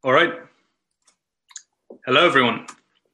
All right. Hello, everyone.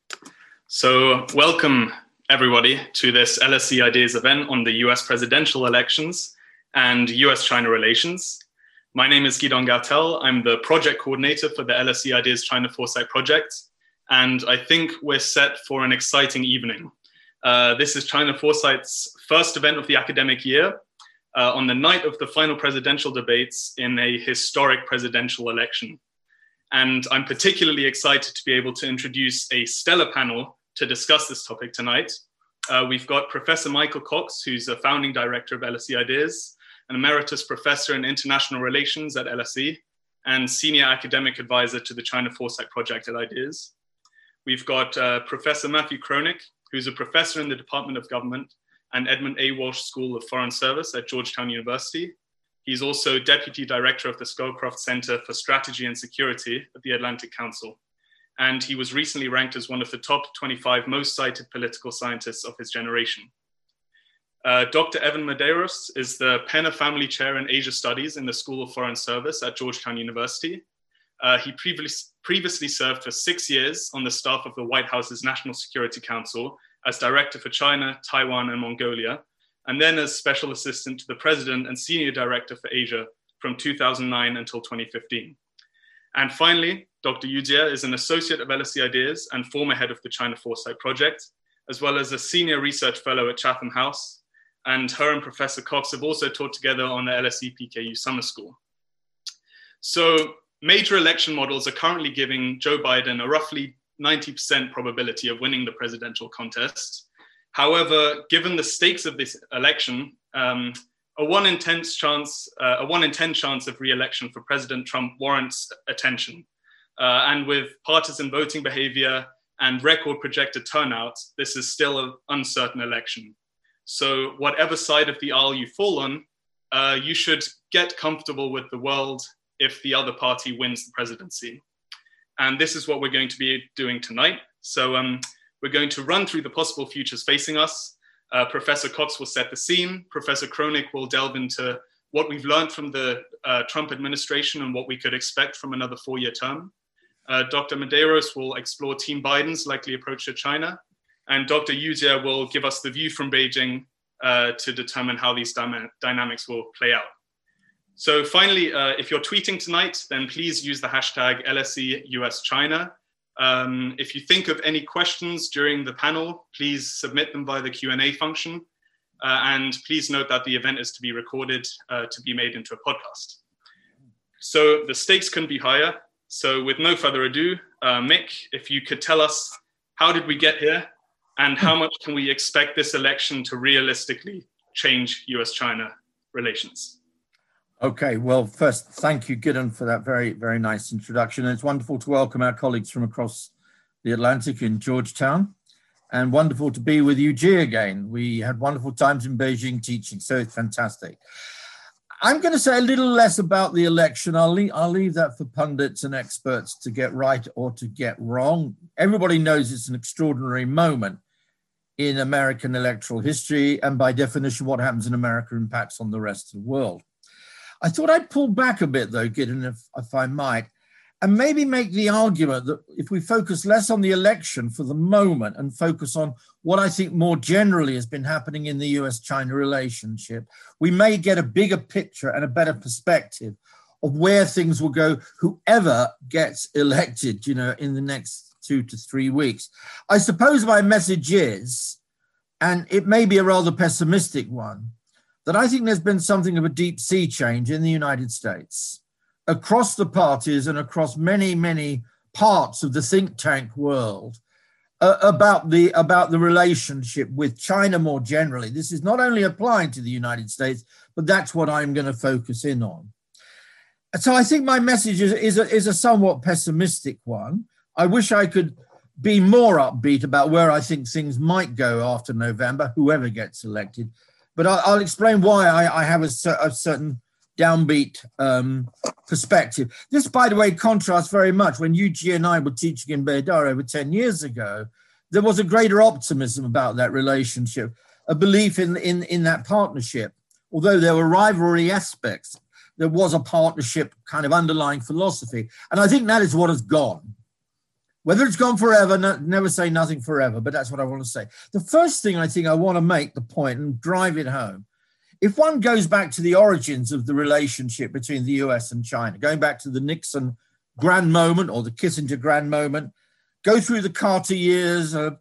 So welcome, everybody, to this LSE Ideas event on the US presidential elections and US-China relations. My name is Gidon Gartel. I'm the project coordinator for the LSE Ideas China Foresight project. And I think we're set for an exciting evening. This is China Foresight's first event of the academic year on the night of the final presidential debates in a historic presidential election. And I'm particularly excited to be able to introduce a stellar panel to discuss this topic tonight. We've got Professor Michael Cox, who's a founding director of LSE Ideas, an emeritus professor in international relations at LSE, and senior academic advisor to the China Foresight Project at Ideas. We've got Professor Matthew Kroenig, who's a professor in the Department of Government and Edmund A. Walsh School of Foreign Service at Georgetown University. He's also deputy director of the Scowcroft Center for Strategy and Security at the Atlantic Council. And he was recently ranked as one of the top 25 most cited political scientists of his generation. Dr. Evan Medeiros is the Penner Family Chair in Asia Studies in the School of Foreign Service at Georgetown University. He previously served for 6 years on the staff of the White House's National Security Council as Director for China, Taiwan, and Mongolia, and then as Special Assistant to the President and Senior Director for Asia from 2009 until 2015. And finally, Dr. Yu Jie is an Associate of LSE Ideas and former head of the China Foresight Project, as well as a Senior Research Fellow at Chatham House. And her and Professor Cox have also taught together on the LSE PKU Summer School. So major election models are currently giving Joe Biden a roughly 90% probability of winning the presidential contest. However, given the stakes of this election, a 1 in 10 chance of re-election for President Trump warrants attention. And with partisan voting behavior and record projected turnout, this is still an uncertain election. So whatever side of the aisle you fall on, you should get comfortable with the world if the other party wins the presidency. And this is what we're going to be doing tonight. So we're going to run through the possible futures facing us. Professor Cox will set the scene. Professor Kroenig will delve into what we've learned from the Trump administration and what we could expect from another 4-year term. Dr. Medeiros will explore Team Biden's likely approach to China. And Dr. Yu Jie will give us the view from Beijing to determine how these dynamics will play out. So finally, if you're tweeting tonight, then please use the hashtag LSEUSChina. If you think of any questions during the panel, please submit them via the Q&A function. And please note that the event is to be recorded to be made into a podcast. So the stakes can be higher. So with no further ado, Mick, if you could tell us, how did we get here? And how much can we expect this election to realistically change US-China relations? Okay, well, first, thank you, Gideon, for that very, very nice introduction. And it's wonderful to welcome our colleagues from across the Atlantic in Georgetown, and wonderful to be with you, G, again. We had wonderful times in Beijing teaching, so it's fantastic. I'm going to say a little less about the election. I'll leave that for pundits and experts to get right or to get wrong. Everybody knows it's an extraordinary moment in American electoral history, and by definition, what happens in America impacts on the rest of the world. I thought I'd pull back a bit, though, Gideon, if I might, and maybe make the argument that if we focus less on the election for the moment and focus on what I think more generally has been happening in the US-China relationship, we may get a bigger picture and a better perspective of where things will go, whoever gets elected, in the next 2 to 3 weeks. I suppose my message is, and it may be a rather pessimistic one, that I think there's been something of a deep sea change in the United States, across the parties and across many, many parts of the think tank world, about the relationship with China more generally. This is not only applying to the United States, but that's what I'm going to focus in on. So I think my message is a somewhat pessimistic one. I wish I could be more upbeat about where I think things might go after November, whoever gets elected. But I'll explain why I have a certain downbeat perspective. This, by the way, contrasts very much. When Yu Jie and I were teaching in Beidar over 10 years ago, there was a greater optimism about that relationship, a belief in that partnership. Although there were rivalry aspects, there was a partnership kind of underlying philosophy. And I think that is what has gone. Whether it's gone forever, never say nothing forever, but that's what I want to say. The first thing I think I want to make the point and drive it home. If one goes back to the origins of the relationship between the US and China, going back to the Nixon grand moment or the Kissinger grand moment, go through the Carter years, the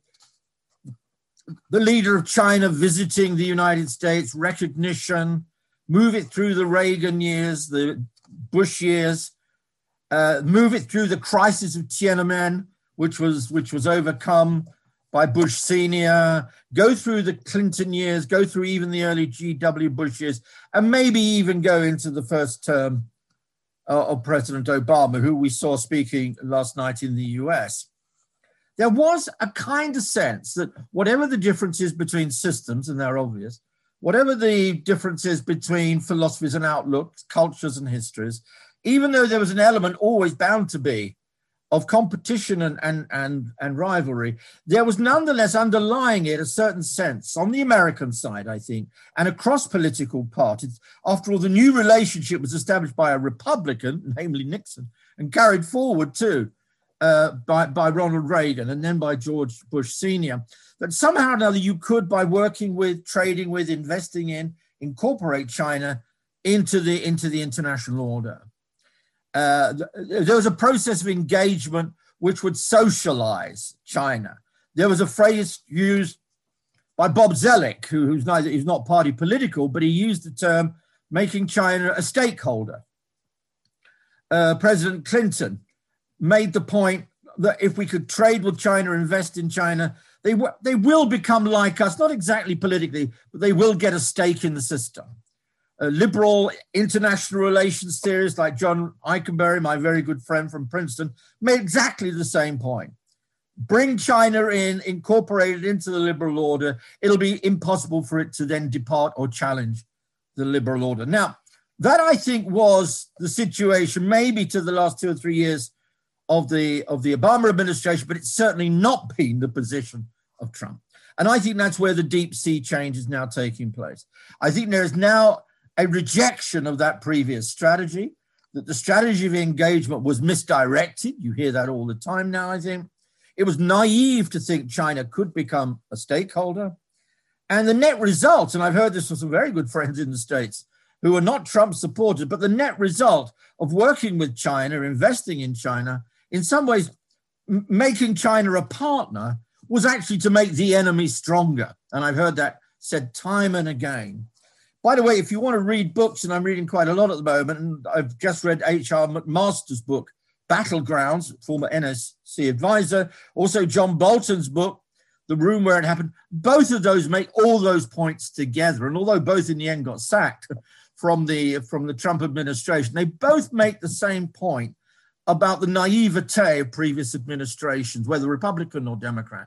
leader of China visiting the United States, recognition, move it through the Reagan years, the Bush years, move it through the crisis of Tiananmen, which was overcome by Bush Senior, go through the Clinton years, go through even the early G.W. Bush years, and maybe even go into the first term of President Obama, who we saw speaking last night in the US. There was a kind of sense that whatever the differences between systems, and they're obvious, whatever the differences between philosophies and outlooks, cultures and histories, even though there was an element always bound to be of competition and rivalry, there was nonetheless underlying it a certain sense on the American side, I think, and across political parties. After all, the new relationship was established by a Republican, namely Nixon, and carried forward too by Ronald Reagan and then by George Bush Senior, that somehow or another you could, by working with, trading with, investing in, incorporate China into the international order. There was a process of engagement which would socialize China. There was a phrase used by Bob Zoellick, who's not party political, but he used the term making China a stakeholder. President Clinton made the point that if we could trade with China, invest in China, they will become like us, not exactly politically, but they will get a stake in the system. Liberal international relations theorists like John Eikenberry, my very good friend from Princeton, made exactly the same point. Bring China in, incorporate it into the liberal order. It'll be impossible for it to then depart or challenge the liberal order. Now, that I think was the situation maybe to the last 2 or 3 years of the Obama administration, but it's certainly not been the position of Trump. And I think that's where the deep sea change is now taking place. I think there is now a rejection of that previous strategy, that the strategy of engagement was misdirected. You hear that all the time now, I think. It was naive to think China could become a stakeholder. And the net result, and I've heard this from some very good friends in the States who are not Trump supporters, but the net result of working with China, investing in China, in some ways making China a partner, was actually to make the enemy stronger. And I've heard that said time and again. By the way, if you want to read books, and I'm reading quite a lot at the moment, and I've just read H.R. McMaster's book, Battlegrounds, former NSC advisor, also John Bolton's book, The Room Where It Happened. Both of those make all those points together. And although both in the end got sacked from the Trump administration, they both make the same point about the naivete of previous administrations, whether Republican or Democrat.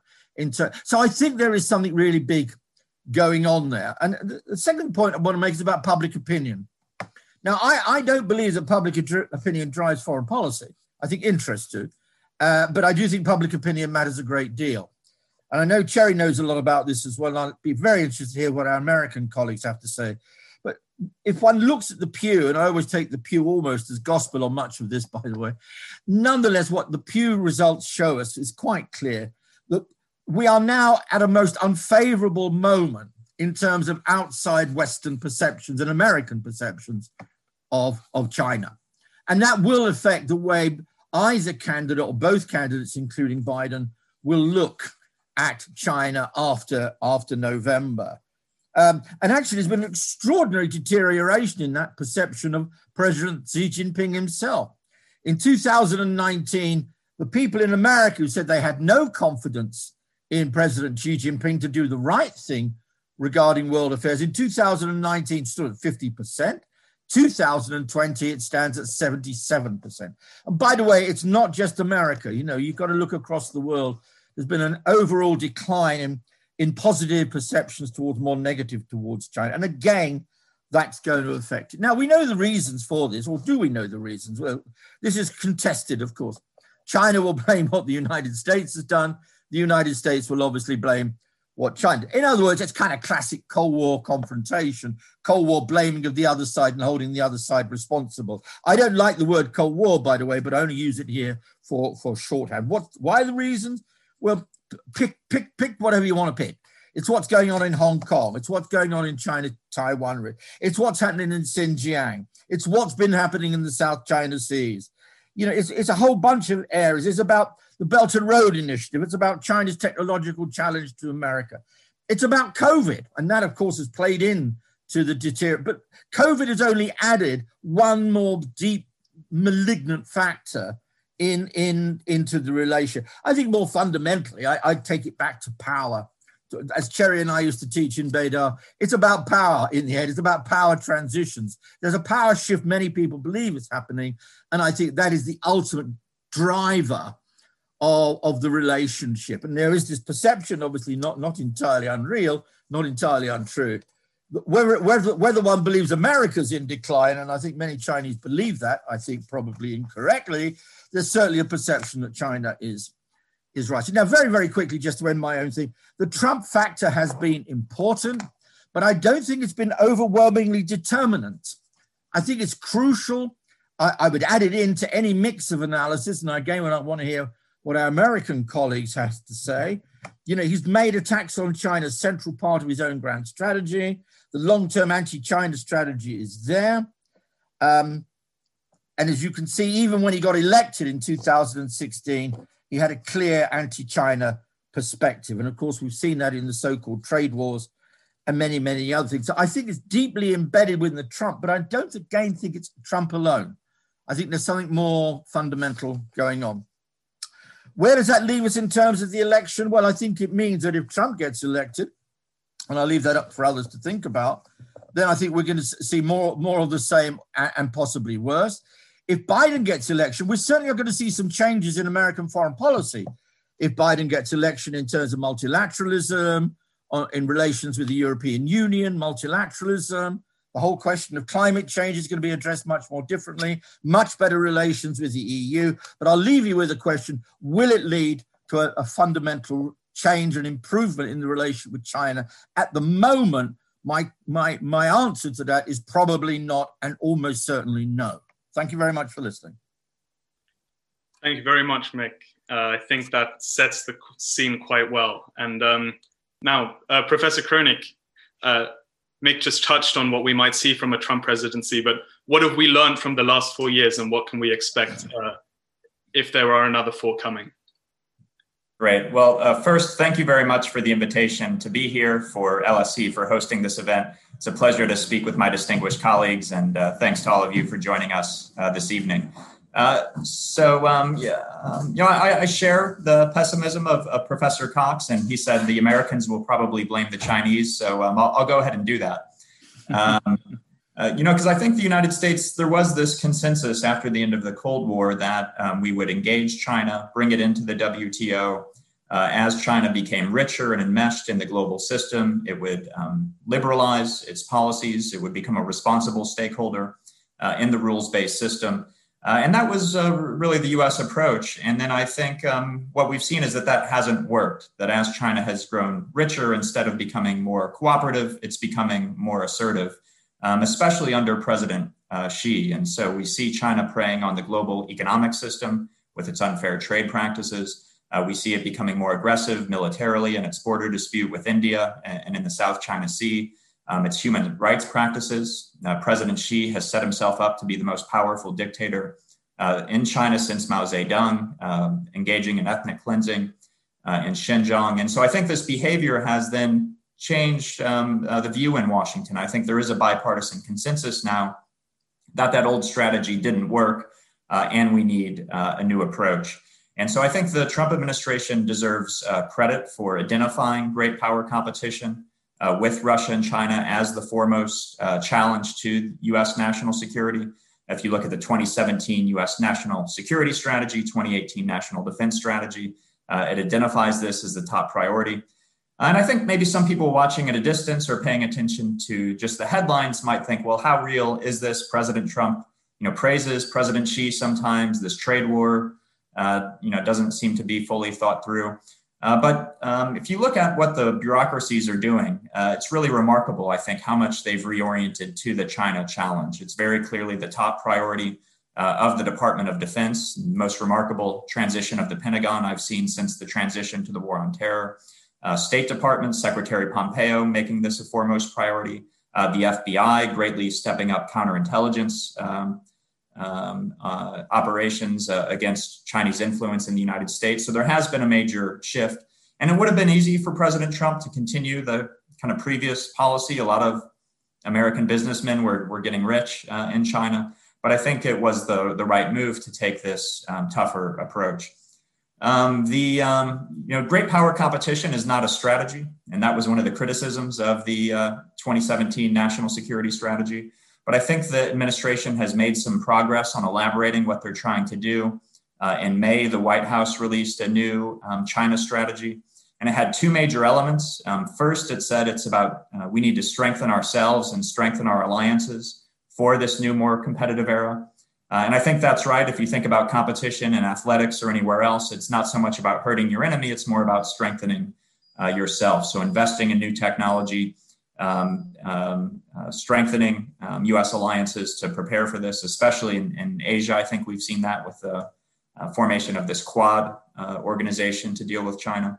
So I think there is something really big going on there. And the second point I want to make is about public opinion. Now, I don't believe that public opinion drives foreign policy. I think interests do. But I do think public opinion matters a great deal. And I know Cherry knows a lot about this as well. And I'd be very interested to hear what our American colleagues have to say. But if one looks at the Pew, and I always take the Pew almost as gospel on much of this, by the way, nonetheless, what the Pew results show us is quite clear that we are now at a most unfavorable moment in terms of outside Western perceptions and American perceptions of China. And that will affect the way either candidate or both candidates, including Biden, will look at China after November. And actually, there's been an extraordinary deterioration in that perception of President Xi Jinping himself. In 2019, the people in America who said they had no confidence in President Xi Jinping to do the right thing regarding world affairs, in 2019 stood at 50%. 2020, it stands at 77%. And by the way, it's not just America. You know, you've got to look across the world. There's been an overall decline in positive perceptions towards more negative towards China. And again, that's going to affect it. Now, we know the reasons for this, or do we know the reasons? Well, this is contested, of course. China will blame what the United States has done. The United States will obviously blame what China. In other words, it's kind of classic Cold War confrontation, Cold War blaming of the other side and holding the other side responsible. I don't like the word Cold War, by the way, but I only use it here for shorthand. Why are the reasons? Well, pick whatever you want to pick. It's what's going on in Hong Kong. It's what's going on in China, Taiwan. It's what's happening in Xinjiang. It's what's been happening in the South China Seas. You know, it's a whole bunch of areas. It's about the Belt and Road Initiative. It's about China's technological challenge to America. It's about COVID. And that, of course, has played in to the deterioration. But COVID has only added one more deep malignant factor into the relation. I think more fundamentally, I'd take it back to power. As Cherry and I used to teach in Beidar, it's about power in the head. It's about power transitions. There's a power shift many people believe is happening. And I think that is the ultimate driver of the relationship. And there is this perception, obviously not entirely unreal, not entirely untrue. Whether one believes America's in decline, and I think many Chinese believe that, I think probably incorrectly, there's certainly a perception that China is right. Now, very, very quickly, just to end my own thing, the Trump factor has been important, but I don't think it's been overwhelmingly determinant. I think it's crucial. I would add it into any mix of analysis. And again, I want to hear what our American colleagues have to say. You know, he's made attacks on China a central part of his own grand strategy. The long-term anti-China strategy is there. And as you can see, even when he got elected in 2016, he had a clear anti-China perspective. And of course, we've seen that in the so-called trade wars and many, many other things. So I think it's deeply embedded within the Trump, but I don't again think it's Trump alone. I think there's something more fundamental going on. Where does that leave us in terms of the election? Well, I think it means that if Trump gets elected, and I'll leave that up for others to think about, then I think we're going to see more of the same and possibly worse. If Biden gets election, we certainly are going to see some changes in American foreign policy. If Biden gets election in terms of multilateralism, in relations with the European Union, multilateralism, the whole question of climate change is going to be addressed much more differently, much better relations with the EU. But I'll leave you with a question. Will it lead to a fundamental change and improvement in the relation with China? At the moment, my answer to that is probably not and almost certainly no. Thank you very much for listening. Thank you very much, Mick. I think that sets the scene quite well. And now, Professor Kronig, Mick just touched on what we might see from a Trump presidency, but what have we learned from the last 4 years and what can we expect if there are another 4 coming? Great. Well, first, thank you very much for the invitation to be here, for LSE for hosting this event. It's a pleasure to speak with my distinguished colleagues, and thanks to all of you for joining us this evening. I share the pessimism of Professor Cox, and he said the Americans will probably blame the Chinese. So I'll go ahead and do that. Because I think the United States, there was this consensus after the end of the Cold War that we would engage China, bring it into the WTO. As China became richer and enmeshed in the global system, it would liberalize its policies. It would become a responsible stakeholder in the rules-based system. And that was really the U.S. approach. And then I think what we've seen is that hasn't worked, that as China has grown richer, instead of becoming more cooperative, it's becoming more assertive, especially under President Xi. And so we see China preying on the global economic system with its unfair trade practices. We see it becoming more aggressive militarily in its border dispute with India and in the South China Sea. Its human rights practices. President Xi has set himself up to be the most powerful dictator in China since Mao Zedong, engaging in ethnic cleansing in Xinjiang. And so I think this behavior has then changed the view in Washington. I think there is a bipartisan consensus now that old strategy didn't work and we need a new approach. And so I think the Trump administration deserves credit for identifying great power competition with Russia and China as the foremost challenge to U.S. national security. If you look at the 2017 U.S. national security strategy, 2018 national defense strategy, it identifies this as the top priority. And I think maybe some people watching at a distance or paying attention to just the headlines might think, well, how real is this? President Trump, praises President Xi sometimes. This trade war, doesn't seem to be fully thought through. But if you look at what the bureaucracies are doing, it's really remarkable, I think, how much they've reoriented to the China challenge. It's very clearly the top priority of the Department of Defense, most remarkable transition of the Pentagon I've seen since the transition to the war on terror. State Department, Secretary Pompeo making this a foremost priority. The FBI greatly stepping up counterintelligence operations against Chinese influence in the United States. So there has been a major shift. And it would have been easy for President Trump to continue the kind of previous policy. A lot of American businessmen were getting rich in China. But I think it was the right move to take this tougher approach. Great power competition is not a strategy. And that was one of the criticisms of the 2017 national security strategy. But I think the administration has made some progress on elaborating what they're trying to do. In May, the White House released a new China strategy, and it had two major elements. First, it said it's about we need to strengthen ourselves and strengthen our alliances for this new, more competitive era. And I think that's right. If you think about competition in athletics or anywhere else, it's not so much about hurting your enemy, it's more about strengthening yourself. So investing in new technology, strengthening U.S. alliances to prepare for this, especially in Asia. I think we've seen that with the formation of this Quad organization to deal with China.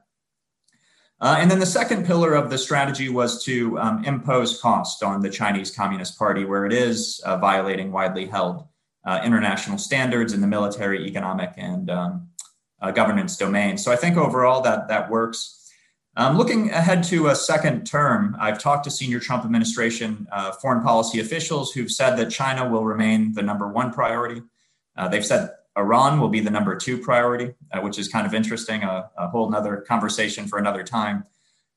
And then the second pillar of the strategy was to impose cost on the Chinese Communist Party, where it is violating widely held international standards in the military, economic, and governance domain. So I think overall that works. Looking ahead to a second term, I've talked to senior Trump administration foreign policy officials who've said that China will remain the number one priority. They've said Iran will be the number two priority, which is kind of interesting, a whole nother conversation for another time.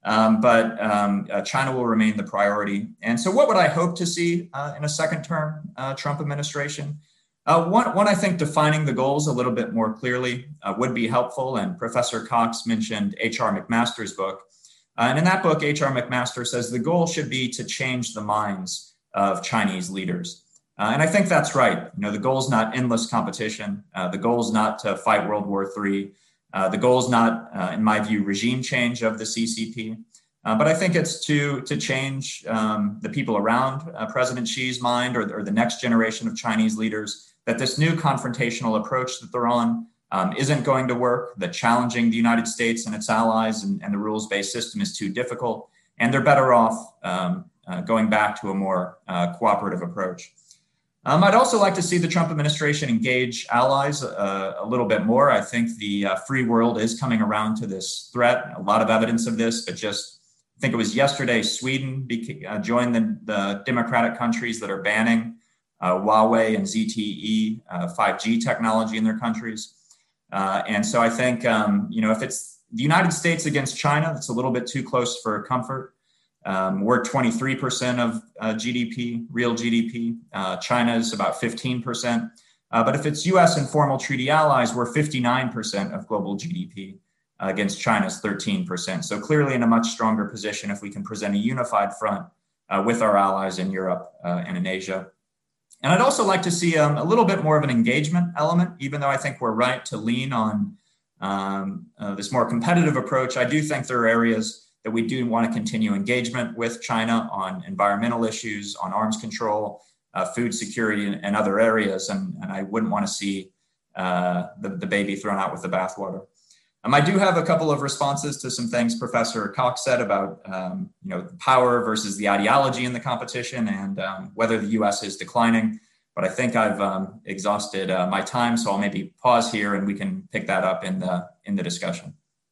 But China will remain the priority. And so what would I hope to see in a second term Trump administration? One, I think defining the goals a little bit more clearly would be helpful. And Professor Cox mentioned H.R. McMaster's book. And in that book, H.R. McMaster says the goal should be to change the minds of Chinese leaders. And I think that's right. The goal is not endless competition. The goal is not to fight World War III. The goal is not, in my view, regime change of the CCP. But I think it's to change the people around President Xi's mind or the next generation of Chinese leaders, that this new confrontational approach that they're on isn't going to work, that challenging the United States and its allies and the rules-based system is too difficult, and they're better off going back to a more cooperative approach. I'd also like to see the Trump administration engage allies a little bit more. I think the free world is coming around to this threat. A lot of evidence of this, but just I think it was yesterday, Sweden joined the democratic countries that are banning Huawei and ZTE 5G technology in their countries. And so I think, if it's the United States against China, it's a little bit too close for comfort. We're 23% of GDP, real GDP. China is about 15%. But if it's U.S. informal treaty allies, we're 59% of global GDP against China's 13%. So clearly in a much stronger position if we can present a unified front with our allies in Europe and in Asia. And I'd also like to see a little bit more of an engagement element, even though I think we're right to lean on this more competitive approach. I do think there are areas that we do want to continue engagement with China on environmental issues, on arms control, food security, and other areas. And I wouldn't want to see the baby thrown out with the bathwater. I do have a couple of responses to some things Professor Cox said about power versus the ideology in the competition and whether the U.S. is declining. But I think I've exhausted my time, so I'll maybe pause here and we can pick that up in the discussion.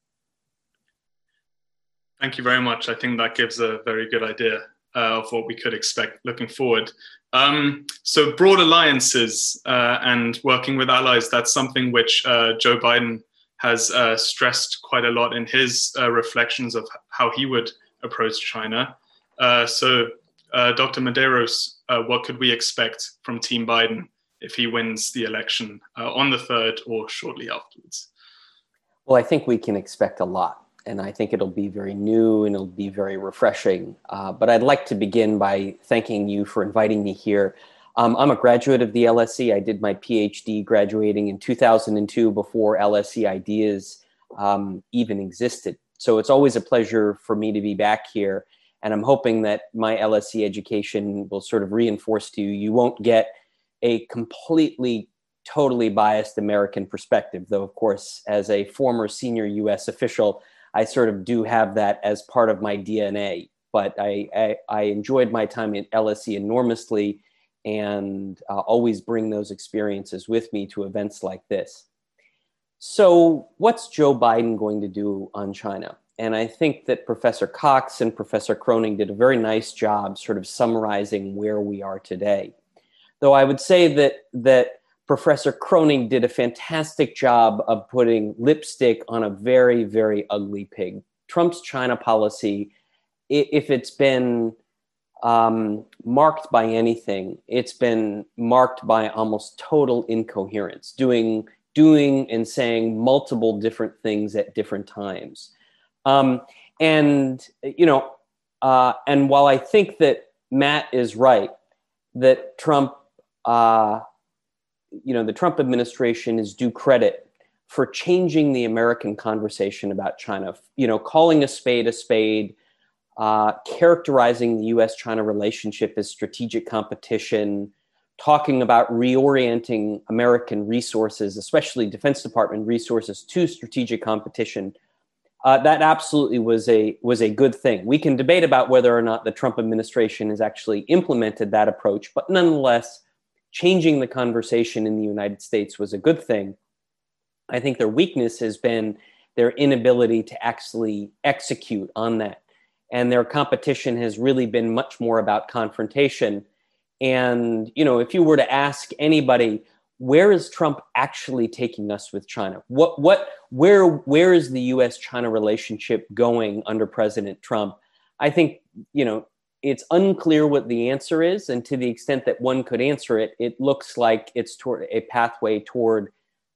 Thank you very much. I think that gives a very good idea of what we could expect looking forward. So broad alliances and working with allies, that's something which Joe Biden has stressed quite a lot in his reflections of how he would approach China. So Dr. Medeiros, what could we expect from Team Biden if he wins the election on the 3rd or shortly afterwards? Well, I think we can expect a lot. And I think it'll be very new and it'll be very refreshing. But I'd like to begin by thanking you for inviting me here. I'm a graduate of the LSE. I did my PhD graduating in 2002 before LSE Ideas even existed. So it's always a pleasure for me to be back here. And I'm hoping that my LSE education will sort of reinforce to you, you won't get a completely, totally biased American perspective, though, of course, as a former senior US official, I sort of do have that as part of my DNA. But I enjoyed my time at LSE enormously, and always bring those experiences with me to events like this. So what's Joe Biden going to do on China? And I think that Professor Cox and Professor Croning did a very nice job sort of summarizing where we are today. Though I would say that Professor Croning did a fantastic job of putting lipstick on a very, very ugly pig. Trump's China policy, if it's been marked by anything, it's been marked by almost total incoherence, doing and saying multiple different things at different times. And while I think that Matt is right, that Trump, the Trump administration is due credit for changing the American conversation about China, calling a spade, characterizing the US-China relationship as strategic competition, talking about reorienting American resources, especially Defense Department resources, to strategic competition. That absolutely was a good thing. We can debate about whether or not the Trump administration has actually implemented that approach, but nonetheless, changing the conversation in the United States was a good thing. I think their weakness has been their inability to actually execute on that. And their competition has really been much more about confrontation. And, if you were to ask anybody, where is Trump actually taking us with China? Where is the US-China relationship going under President Trump? I think, it's unclear what the answer is. And to the extent that one could answer it, it looks like it's toward a pathway toward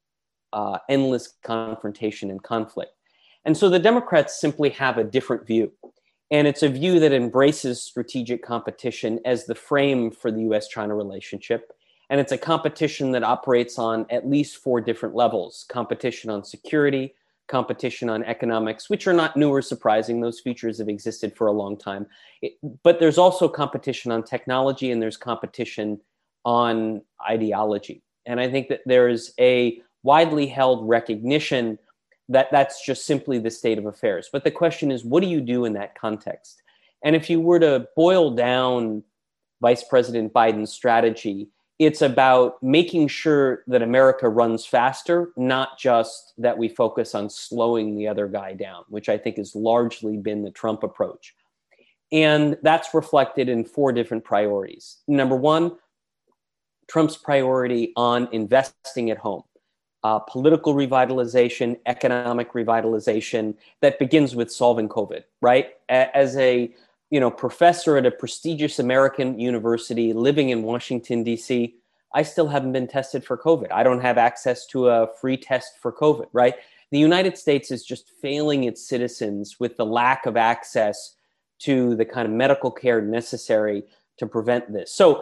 endless confrontation and conflict. And so the Democrats simply have a different view. And it's a view that embraces strategic competition as the frame for the US-China relationship. And it's a competition that operates on at least 4 different levels: competition on security, competition on economics, which are not new or surprising. Those features have existed for a long time. But there's also competition on technology, and there's competition on ideology. And I think that there's a widely held recognition that that's just simply the state of affairs. But the question is, what do you do in that context? And if you were to boil down Vice President Biden's strategy, it's about making sure that America runs faster, not just that we focus on slowing the other guy down, which I think has largely been the Trump approach. And that's reflected in 4 different priorities. Number 1, Trump's priority on investing at home. Political revitalization, economic revitalization that begins with solving COVID, right? As a professor at a prestigious American university living in Washington, D.C., I still haven't been tested for COVID. I don't have access to a free test for COVID, right? The United States is just failing its citizens with the lack of access to the kind of medical care necessary to prevent this. So,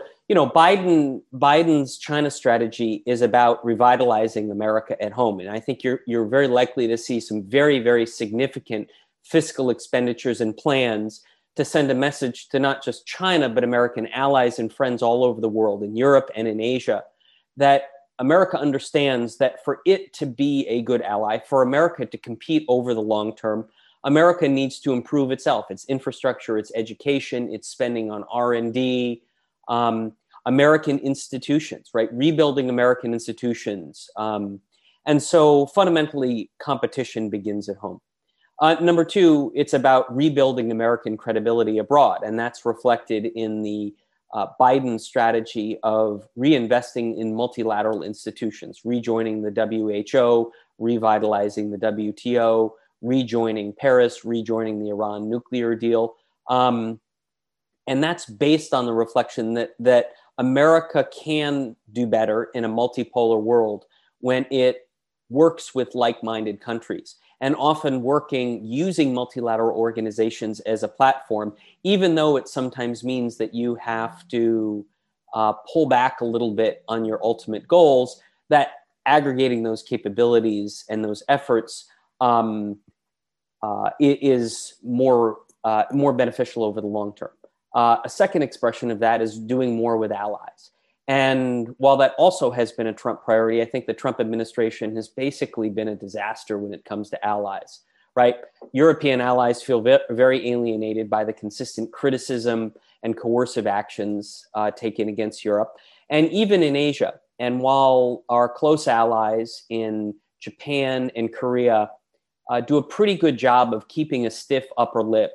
Biden's China strategy is about revitalizing America at home. And I think you're very likely to see some very, very significant fiscal expenditures and plans to send a message to not just China, but American allies and friends all over the world, in Europe and in Asia, that America understands that for it to be a good ally, for America to compete over the long term, America needs to improve itself, its infrastructure, its education, its spending on R&D, American institutions, right? Rebuilding American institutions. And so fundamentally, competition begins at home. Number 2, it's about rebuilding American credibility abroad. And that's reflected in the Biden strategy of reinvesting in multilateral institutions, rejoining the WHO, revitalizing the WTO, rejoining Paris, rejoining the Iran nuclear deal. And that's based on the reflection that America can do better in a multipolar world when it works with like-minded countries, and often using multilateral organizations as a platform, even though it sometimes means that you have to pull back a little bit on your ultimate goals, that aggregating those capabilities and those efforts is more beneficial over the long term. A second expression of that is doing more with allies. And while that also has been a Trump priority, I think the Trump administration has basically been a disaster when it comes to allies, right? European allies feel very alienated by the consistent criticism and coercive actions taken against Europe, and even in Asia. And while our close allies in Japan and Korea do a pretty good job of keeping a stiff upper lip,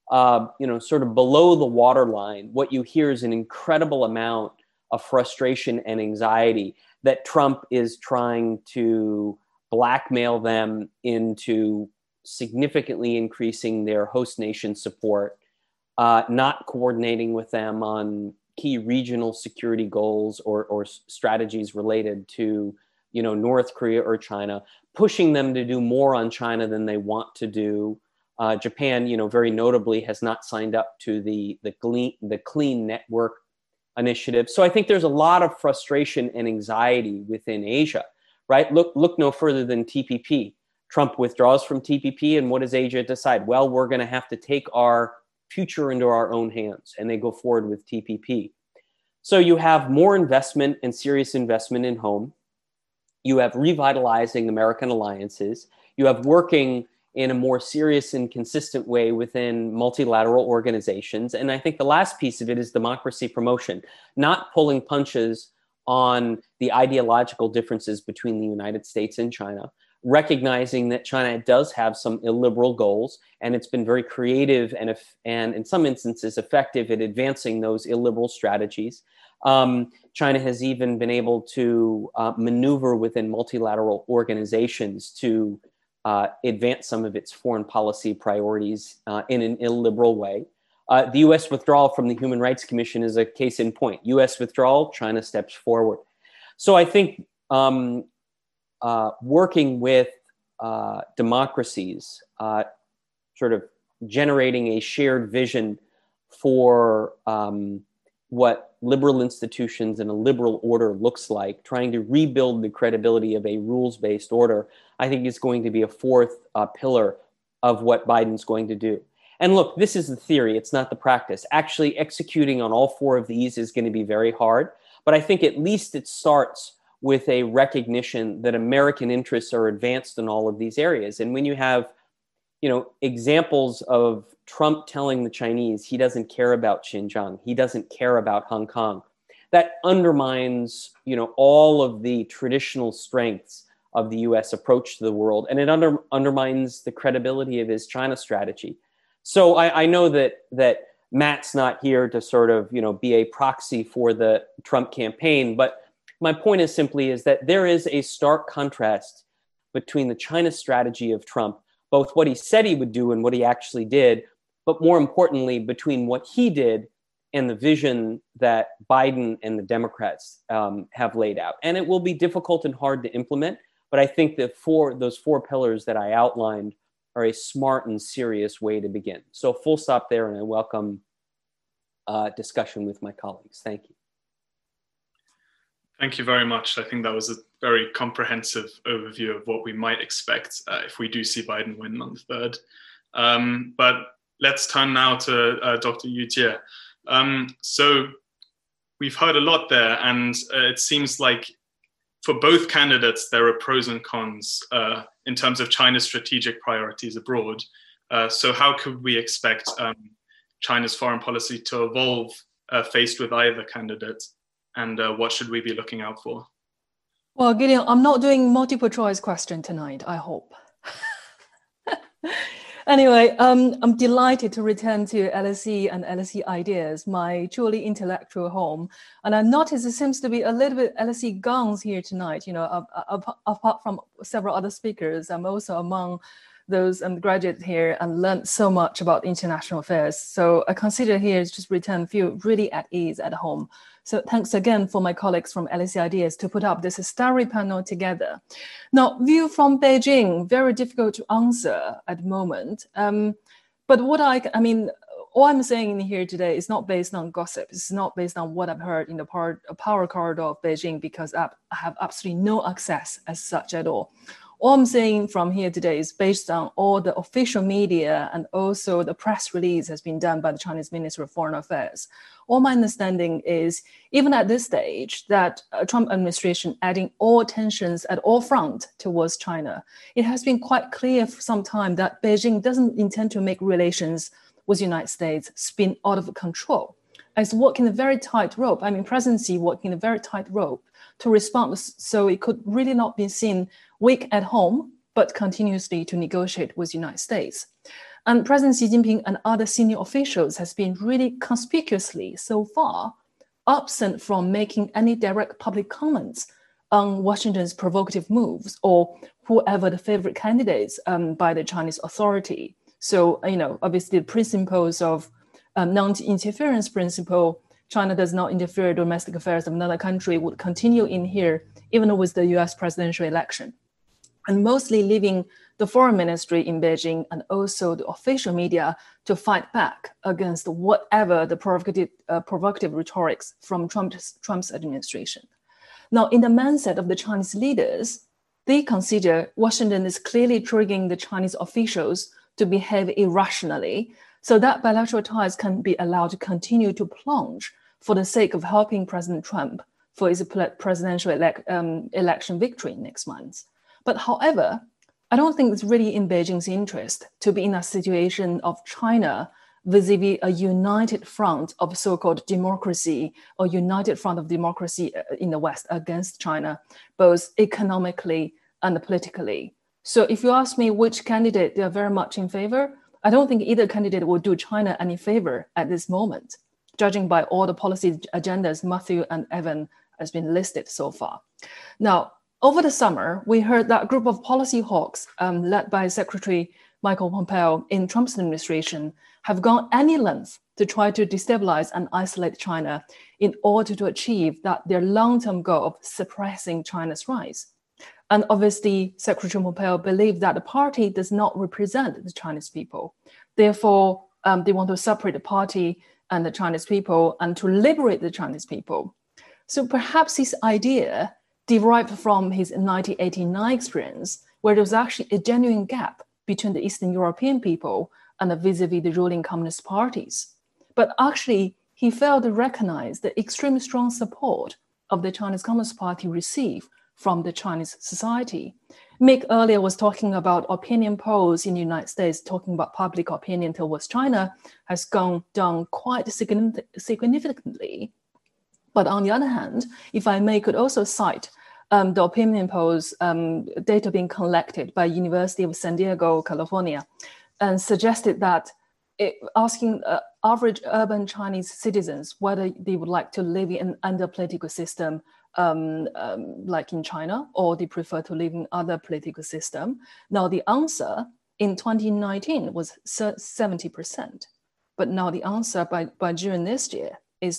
sort of below the waterline, what you hear is an incredible amount of frustration and anxiety that Trump is trying to blackmail them into significantly increasing their host nation support, not coordinating with them on key regional security goals or strategies related to, North Korea or China, pushing them to do more on China than they want to do. Japan, very notably, has not signed up to the Clean Network initiative. So I think there's a lot of frustration and anxiety within Asia, right? Look no further than TPP. Trump withdraws from TPP, and what does Asia decide? Well, we're going to have to take our future into our own hands, and they go forward with TPP. So you have more investment and serious investment in home. You have revitalizing American alliances. You have working in a more serious and consistent way within multilateral organizations. And I think the last piece of it is democracy promotion, not pulling punches on the ideological differences between the United States and China, recognizing that China does have some illiberal goals, and it's been very creative and in some instances effective at advancing those illiberal strategies. China has even been able to maneuver within multilateral organizations to advance some of its foreign policy priorities in an illiberal way. The U.S. withdrawal from the Human Rights Commission is a case in point. U.S. withdrawal, China steps forward. So I think working with democracies, sort of generating a shared vision for what liberal institutions and a liberal order looks like, trying to rebuild the credibility of a rules-based order, I think is going to be a fourth pillar of what Biden's going to do. And look, this is the theory, it's not the practice. Actually executing on all four of these is going to be very hard, but I think at least it starts with a recognition that American interests are advanced in all of these areas. And when you have, examples of Trump telling the Chinese he doesn't care about Xinjiang, he doesn't care about Hong Kong, that undermines, all of the traditional strengths of the U.S. approach to the world, and it undermines the credibility of his China strategy. So I know that Matt's not here to sort of, be a proxy for the Trump campaign, but my point is simply that there is a stark contrast between the China strategy of Trump, both what he said he would do and what he actually did, but more importantly, between what he did and the vision that Biden and the Democrats have laid out. And it will be difficult and hard to implement, but I think that those four pillars that I outlined are a smart and serious way to begin. So full stop there, and I welcome discussion with my colleagues. Thank you. Thank you very much. I think that was a very comprehensive overview of what we might expect if we do see Biden win on the 3rd. But let's turn now to Dr. Yu Jie. So we've heard a lot there, and it seems like for both candidates, there are pros and cons in terms of China's strategic priorities abroad. So how could we expect China's foreign policy to evolve faced with either candidate? And what should we be looking out for? Well, Gideon, I'm not doing multiple choice question tonight, I hope. Anyway, I'm delighted to return to LSE and LSE Ideas, my truly intellectual home. And I noticed there seems to be a little bit LSE guns here tonight, apart from several other speakers. I'm also among those graduates here and learned so much about international affairs. So I consider here is just return feel really at ease at home. So thanks again for my colleagues from LSE Ideas to put up this starry panel together. Now, view from Beijing, very difficult to answer at the moment. But all I'm saying here today is not based on gossip. It's not based on what I've heard in the power corridor of Beijing, because I have absolutely no access as such at all. all I'm saying from here today is based on all the official media and also the press release has been done by the Chinese Ministry of Foreign Affairs. All my understanding is, even at this stage, that Trump administration adding all tensions at all fronts towards China. It has been quite clear for some time that Beijing doesn't intend to make relations with the United States spin out of control. It's walking a very tight rope. I mean, presidency walking a very tight rope to respond, so it could really not be seen weak at home, but continuously to negotiate with the United States. And President Xi Jinping and other senior officials has been really conspicuously so far absent from making any direct public comments on Washington's provocative moves or whoever the favorite candidates by the Chinese authority. So, obviously the principles of non-interference principle, China does not interfere in domestic affairs of another country, would continue in here, even with the US presidential election. And mostly leaving the foreign ministry in Beijing and also the official media to fight back against whatever the provocative rhetorics from Trump's administration. Now, in the mindset of the Chinese leaders, they consider Washington is clearly triggering the Chinese officials to behave irrationally, so that bilateral ties can be allowed to continue to plunge for the sake of helping President Trump for his presidential election victory next month. But however, I don't think it's really in Beijing's interest to be in a situation of China vis-a-vis a united front of so-called democracy or united front of democracy in the West against China, both economically and politically. So if you ask me which candidate they are very much in favor, I don't think either candidate will do China any favor at this moment, judging by all the policy agendas Matthew and Evan has been listed so far. Now, over the summer, we heard that group of policy hawks led by Secretary Michael Pompeo in Trump's administration have gone any length to try to destabilize and isolate China in order to achieve their long-term goal of suppressing China's rise. And obviously, Secretary Pompeo believed that the party does not represent the Chinese people. Therefore, they want to separate the party and the Chinese people and to liberate the Chinese people. So perhaps his idea derived from his 1989 experience, where there was actually a genuine gap between the Eastern European people and the vis-a-vis the ruling communist parties. But actually, he failed to recognize the extremely strong support of the Chinese Communist Party received from the Chinese society. Mick earlier was talking about opinion polls in the United States, talking about public opinion towards China has gone down quite significantly. But on the other hand, if I may, could also cite the opinion polls data being collected by University of San Diego, California, and suggested that asking average urban Chinese citizens whether they would like to live in under political system like in China, or they prefer to live in other political system. Now the answer in 2019 was 70%, but now the answer by June this year is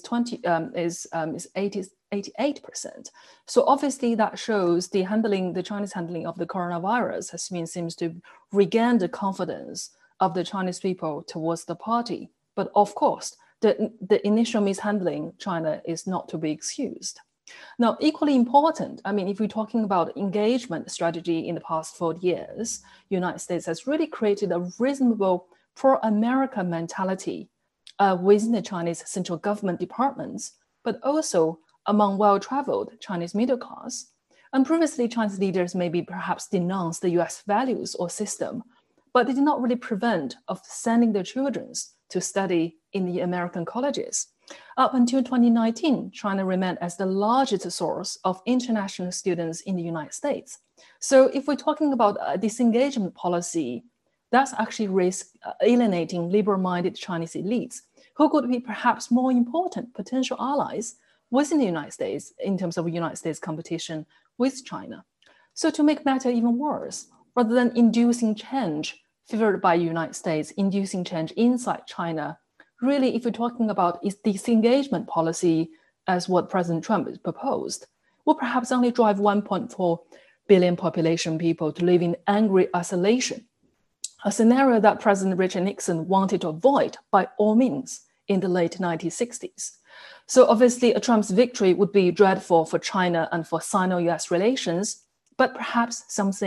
88%. So obviously that shows the Chinese handling of the coronavirus seems to regain the confidence of the Chinese people towards the party. But of course, the initial mishandling China is not to be excused. Now, equally important, I mean, if we're talking about engagement strategy in the past 4 years, the United States has really created a reasonable pro-America mentality within the Chinese central government departments, but also among well-traveled Chinese middle class. And previously, Chinese leaders maybe perhaps denounced the US values or system, but they did not really prevent of sending their children to study in the American colleges. Up until 2019, China remained as the largest source of international students in the United States. So if we're talking about a disengagement policy, that's actually risk alienating liberal-minded Chinese elites who could be perhaps more important potential allies within the United States in terms of United States competition with China. So to make matter even worse, rather than inducing change favored by the United States, inducing change inside China, really, if we're talking about is disengagement policy as what President Trump has proposed, will perhaps only drive 1.4 billion population people to live in angry isolation, a scenario that President Richard Nixon wanted to avoid by all means in the late 1960s. So obviously, Trump's victory would be dreadful for China and for Sino-US relations, but perhaps something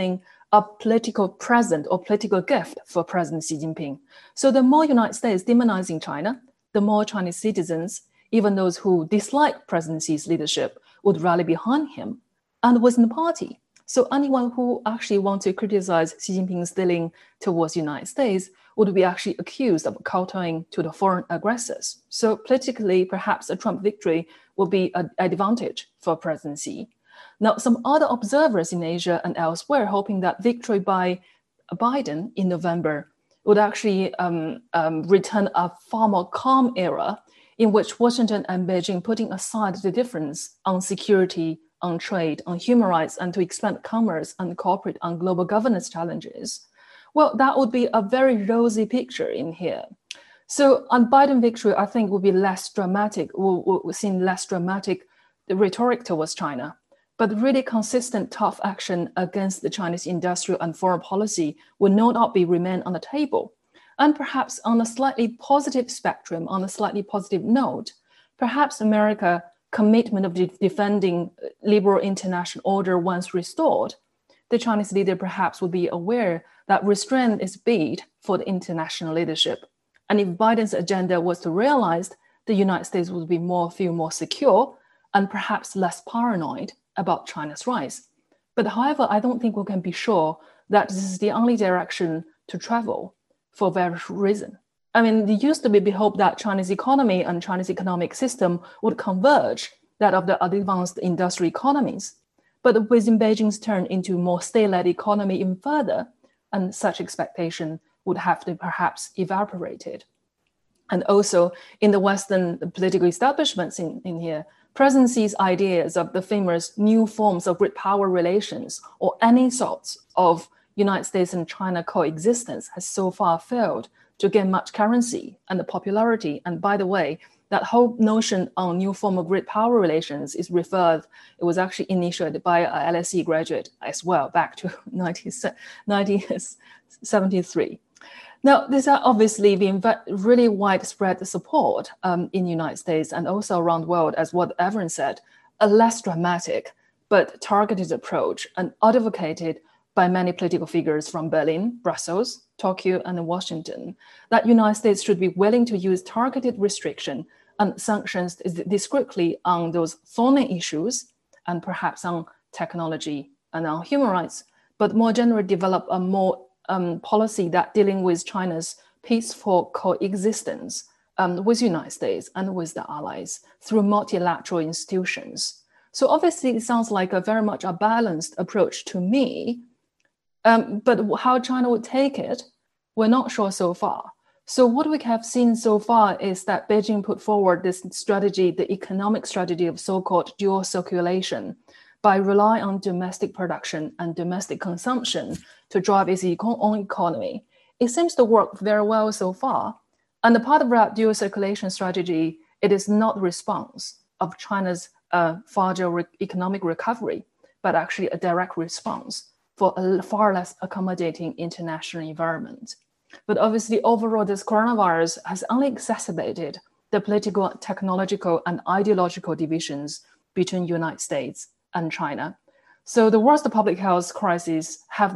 a political present or political gift for President Xi Jinping. So the more United States demonizing China, the more Chinese citizens, even those who dislike President Xi's leadership, would rally behind him and within the party. So anyone who actually wants to criticize Xi Jinping's dealing towards the United States would be actually accused of kowtowing to the foreign aggressors. So politically, perhaps a Trump victory will be an advantage for President Xi. Now, some other observers in Asia and elsewhere hoping that victory by Biden in November would actually return a far more calm era in which Washington and Beijing putting aside the difference on security, on trade, on human rights, and to expand commerce and cooperate on global governance challenges. Well, that would be a very rosy picture in here. So on Biden victory, I think will be less dramatic, we'll see less dramatic rhetoric towards China, but really consistent tough action against the Chinese industrial and foreign policy will no doubt be remain on the table. And perhaps on a slightly positive spectrum, on a slightly positive note, perhaps America's commitment of defending liberal international order once restored, the Chinese leader perhaps will be aware that restraint is bid for the international leadership. And if Biden's agenda was to realize, the United States would be feel more secure and perhaps less paranoid about China's rise. But however, I don't think we can be sure that this is the only direction to travel for various reasons. I mean, it used to be hoped that Chinese economy and Chinese economic system would converge that of the advanced industrial economies. But within Beijing's turn into more state-led economy even further, and such expectation would have to perhaps evaporated. And also in the Western political establishments in here, President Xi's ideas of the famous new forms of great power relations or any sorts of United States and China coexistence has so far failed to gain much currency and the popularity. And by the way, that whole notion on new form of great power relations is it was actually initiated by a LSE graduate as well, back to 1973. Now, this has obviously been really widespread support in the United States and also around the world, as what Evan said, a less dramatic but targeted approach and advocated by many political figures from Berlin, Brussels, Tokyo, and Washington, that United States should be willing to use targeted restriction and sanctions discreetly on those thorny issues and perhaps on technology and on human rights, but more generally develop a more policy that dealing with China's peaceful coexistence with the United States and with the allies through multilateral institutions. So obviously it sounds like very much a balanced approach to me, but how China would take it, we're not sure so far. So what we have seen so far is that Beijing put forward this strategy, the economic strategy of so-called dual circulation, by relying on domestic production and domestic consumption to drive its own economy. It seems to work very well so far. And the part of that dual circulation strategy, it is not the response of China's fragile economic recovery, but actually a direct response for a far less accommodating international environment. But obviously, overall, this coronavirus has only exacerbated the political, technological, and ideological divisions between the United States and China. So the worst public health crises have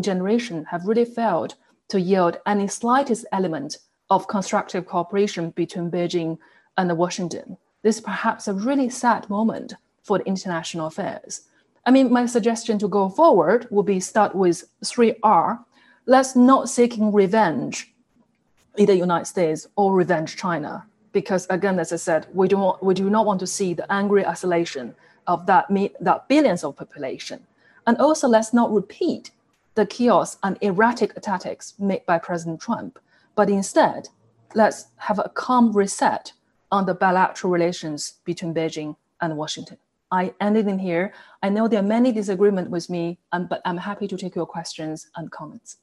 really failed to yield any slightest element of constructive cooperation between Beijing and Washington. This is perhaps a really sad moment for the international affairs. I mean, my suggestion to go forward would be start with 3R. Let's not seeking revenge, either United States or revenge China, because again, as I said, we do not want to see the angry isolation of that billions of population. And also, let's not repeat the chaos and erratic tactics made by President Trump, but instead, let's have a calm reset on the bilateral relations between Beijing and Washington. I ended in here. I know there are many disagreements with me, but I'm happy to take your questions and comments.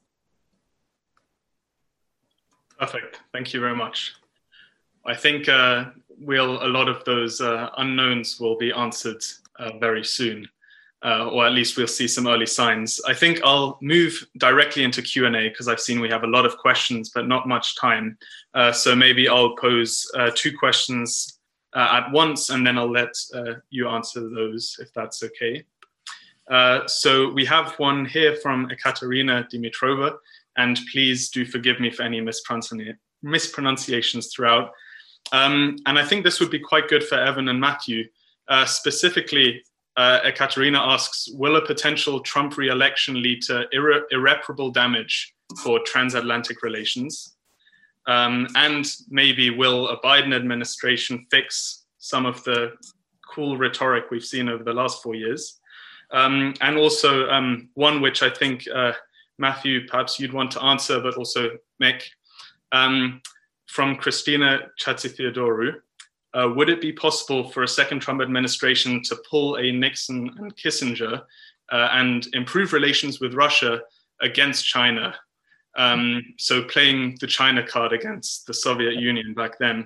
Perfect. Thank you very much. I think a lot of those unknowns will be answered very soon, or at least we'll see some early signs. I think I'll move directly into Q&A because I've seen we have a lot of questions, but not much time. So maybe I'll pose 2 questions at once, and then I'll let you answer those if that's okay. So we have one here from Ekaterina Dimitrova, and please do forgive me for any mispronunciations throughout. And I think this would be quite good for Evan and Matthew. Specifically, Ekaterina asks, will a potential Trump re-election lead to irreparable damage for transatlantic relations? And maybe will a Biden administration fix some of the cool rhetoric we've seen over the last 4 years? And also one which I think, Matthew, perhaps you'd want to answer, but also Mick, from Christina Chatzitheodoru. Would it be possible for a second Trump administration to pull a Nixon and Kissinger and improve relations with Russia against China? So playing the China card against the Soviet Union back then.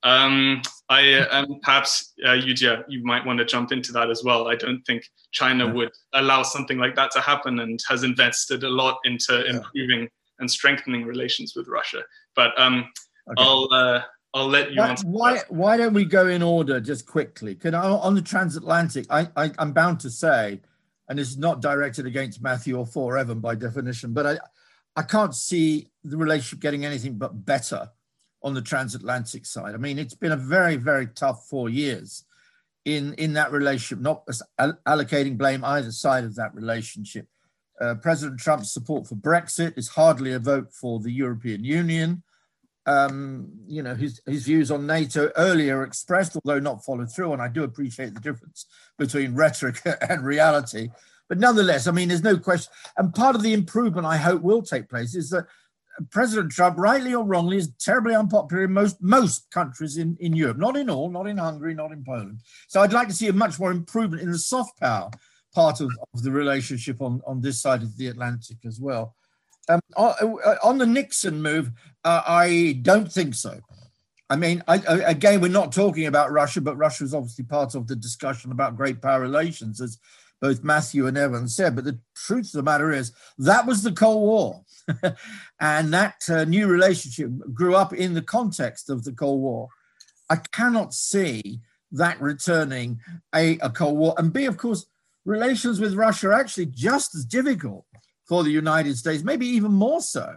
Perhaps, Yujia, you might want to jump into that as well. I don't think China would allow something like that to happen and has invested a lot into improving and strengthening relations with Russia. But I'll let you answer. Why don't we go in order just quickly? On the transatlantic, I'm bound to say, and this is not directed against Matthew or for Evan by definition, but I can't see the relationship getting anything but better on the transatlantic side. I mean, it's been a very, very tough 4 years in that relationship, not allocating blame either side of that relationship. President Trump's support for Brexit is hardly a vote for the European Union. His views on NATO earlier expressed, although not followed through, and I do appreciate the difference between rhetoric and reality. But nonetheless, I mean, there's no question. And part of the improvement I hope will take place is that President Trump, rightly or wrongly, is terribly unpopular in most countries in Europe. Not in all, not in Hungary, not in Poland. So I'd like to see a much more improvement in the soft power part of the relationship on this side of the Atlantic as well. On the Nixon move, I don't think so. I mean, again, we're not talking about Russia, but Russia is obviously part of the discussion about great power relations, as both Matthew and Evan said. But the truth of the matter is that was the Cold War. And that new relationship grew up in the context of the Cold War. I cannot see that returning A, Cold War, and B, of course, relations with Russia are actually just as difficult for the United States, maybe even more so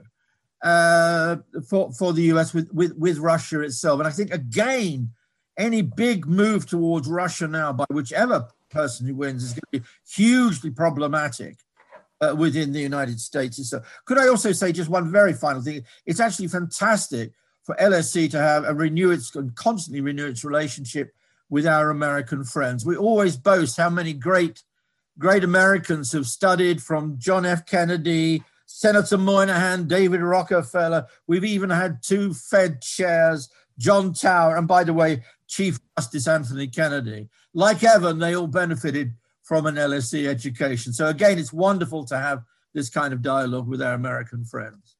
for the US with Russia itself. And I think, again, any big move towards Russia now by whichever person who wins is going to be hugely problematic within the United States. So could I also say just one very final thing? It's actually fantastic for LSE to have constantly renew its relationship with our American friends. We always boast how many great Americans have studied, from John F. Kennedy, Senator Moynihan, David Rockefeller. We've even had 2 Fed chairs, John Tower, and by the way, Chief Justice Anthony Kennedy. Like Evan, they all benefited from an LSE education. So again, it's wonderful to have this kind of dialogue with our American friends.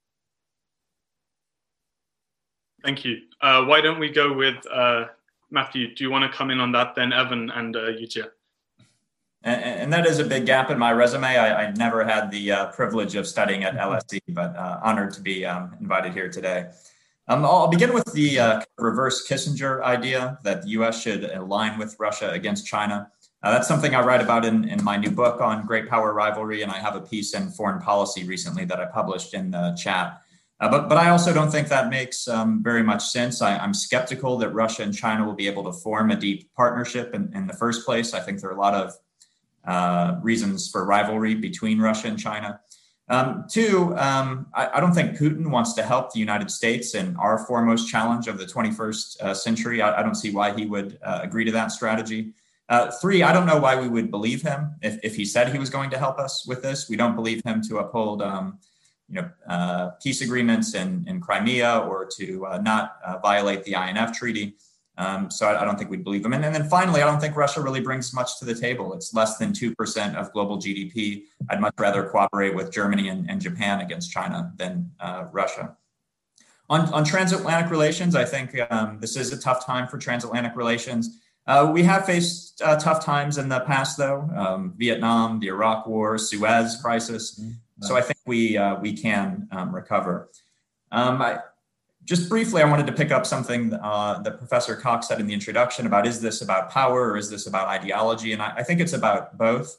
Thank you. Why don't we go with Matthew? Do you want to come in on that then, Evan and Yujia? And that is a big gap in my resume. I never had the privilege of studying at LSE, but honored to be invited here today. I'll begin with the reverse Kissinger idea that the US should align with Russia against China. That's something I write about in my new book on great power rivalry, and I have a piece in Foreign Policy recently that I published in the chat. But I also don't think that makes very much sense. I'm skeptical that Russia and China will be able to form a deep partnership in the first place. I think there are a lot of reasons for rivalry between Russia and China. Two, I don't think Putin wants to help the United States in our foremost challenge of the 21st century. I don't see why he would agree to that strategy. Three, I don't know why we would believe him if he said he was going to help us with this. We don't believe him to uphold peace agreements in Crimea or to not violate the INF Treaty. So I don't think we'd believe him. And then finally, I don't think Russia really brings much to the table. It's less than 2% of global GDP. I'd much rather cooperate with Germany and Japan against China than Russia. On transatlantic relations, I think this is a tough time for transatlantic relations. We have faced tough times in the past, though. Vietnam, the Iraq War, Suez crisis. So I think we can recover. Just briefly, I wanted to pick up something that Professor Cox said in the introduction about, is this about power or is this about ideology? And I think it's about both.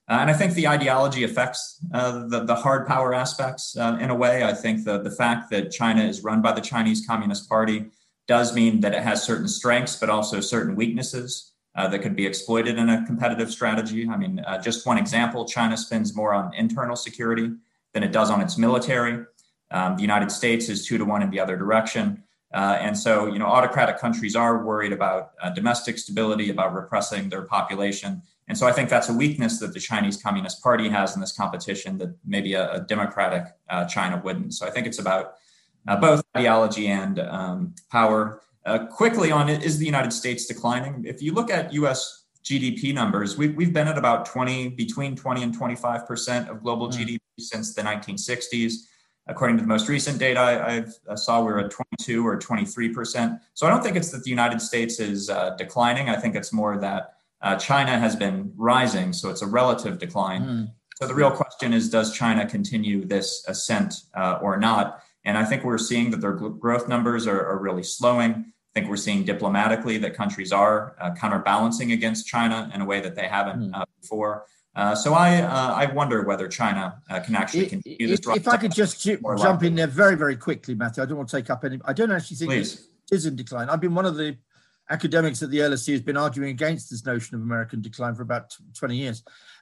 And I think the ideology affects the hard power aspects in a way. I think the fact that China is run by the Chinese Communist Party does mean that it has certain strengths, but also certain weaknesses that could be exploited in a competitive strategy. I mean, just one example, China spends more on internal security than it does on its military. The United States is 2-to-1 in the other direction. And so, autocratic countries are worried about domestic stability, about repressing their population. And so I think that's a weakness that the Chinese Communist Party has in this competition that maybe a democratic China wouldn't. So I think it's about both ideology and power. Quickly on it, is the United States declining? If you look at U.S. GDP numbers, we've been at about between 20 and 25% of global GDP since the 1960s. According to the most recent data I saw, we're at 22 or 23%. So I don't think it's that the United States is declining. I think it's more that China has been rising, so it's a relative decline. So the real question is, does China continue this ascent or not? And I think we're seeing that their growth numbers are really slowing. I think we're seeing diplomatically that countries are counterbalancing against China in a way that they haven't before. So I wonder whether China can actually continue this. If I could just jump in there very, very quickly, Matthew, I don't want to take up any. I don't actually think it is in decline. I've been one of the academics at the LSE who's been arguing against this notion of American decline for about 20 years.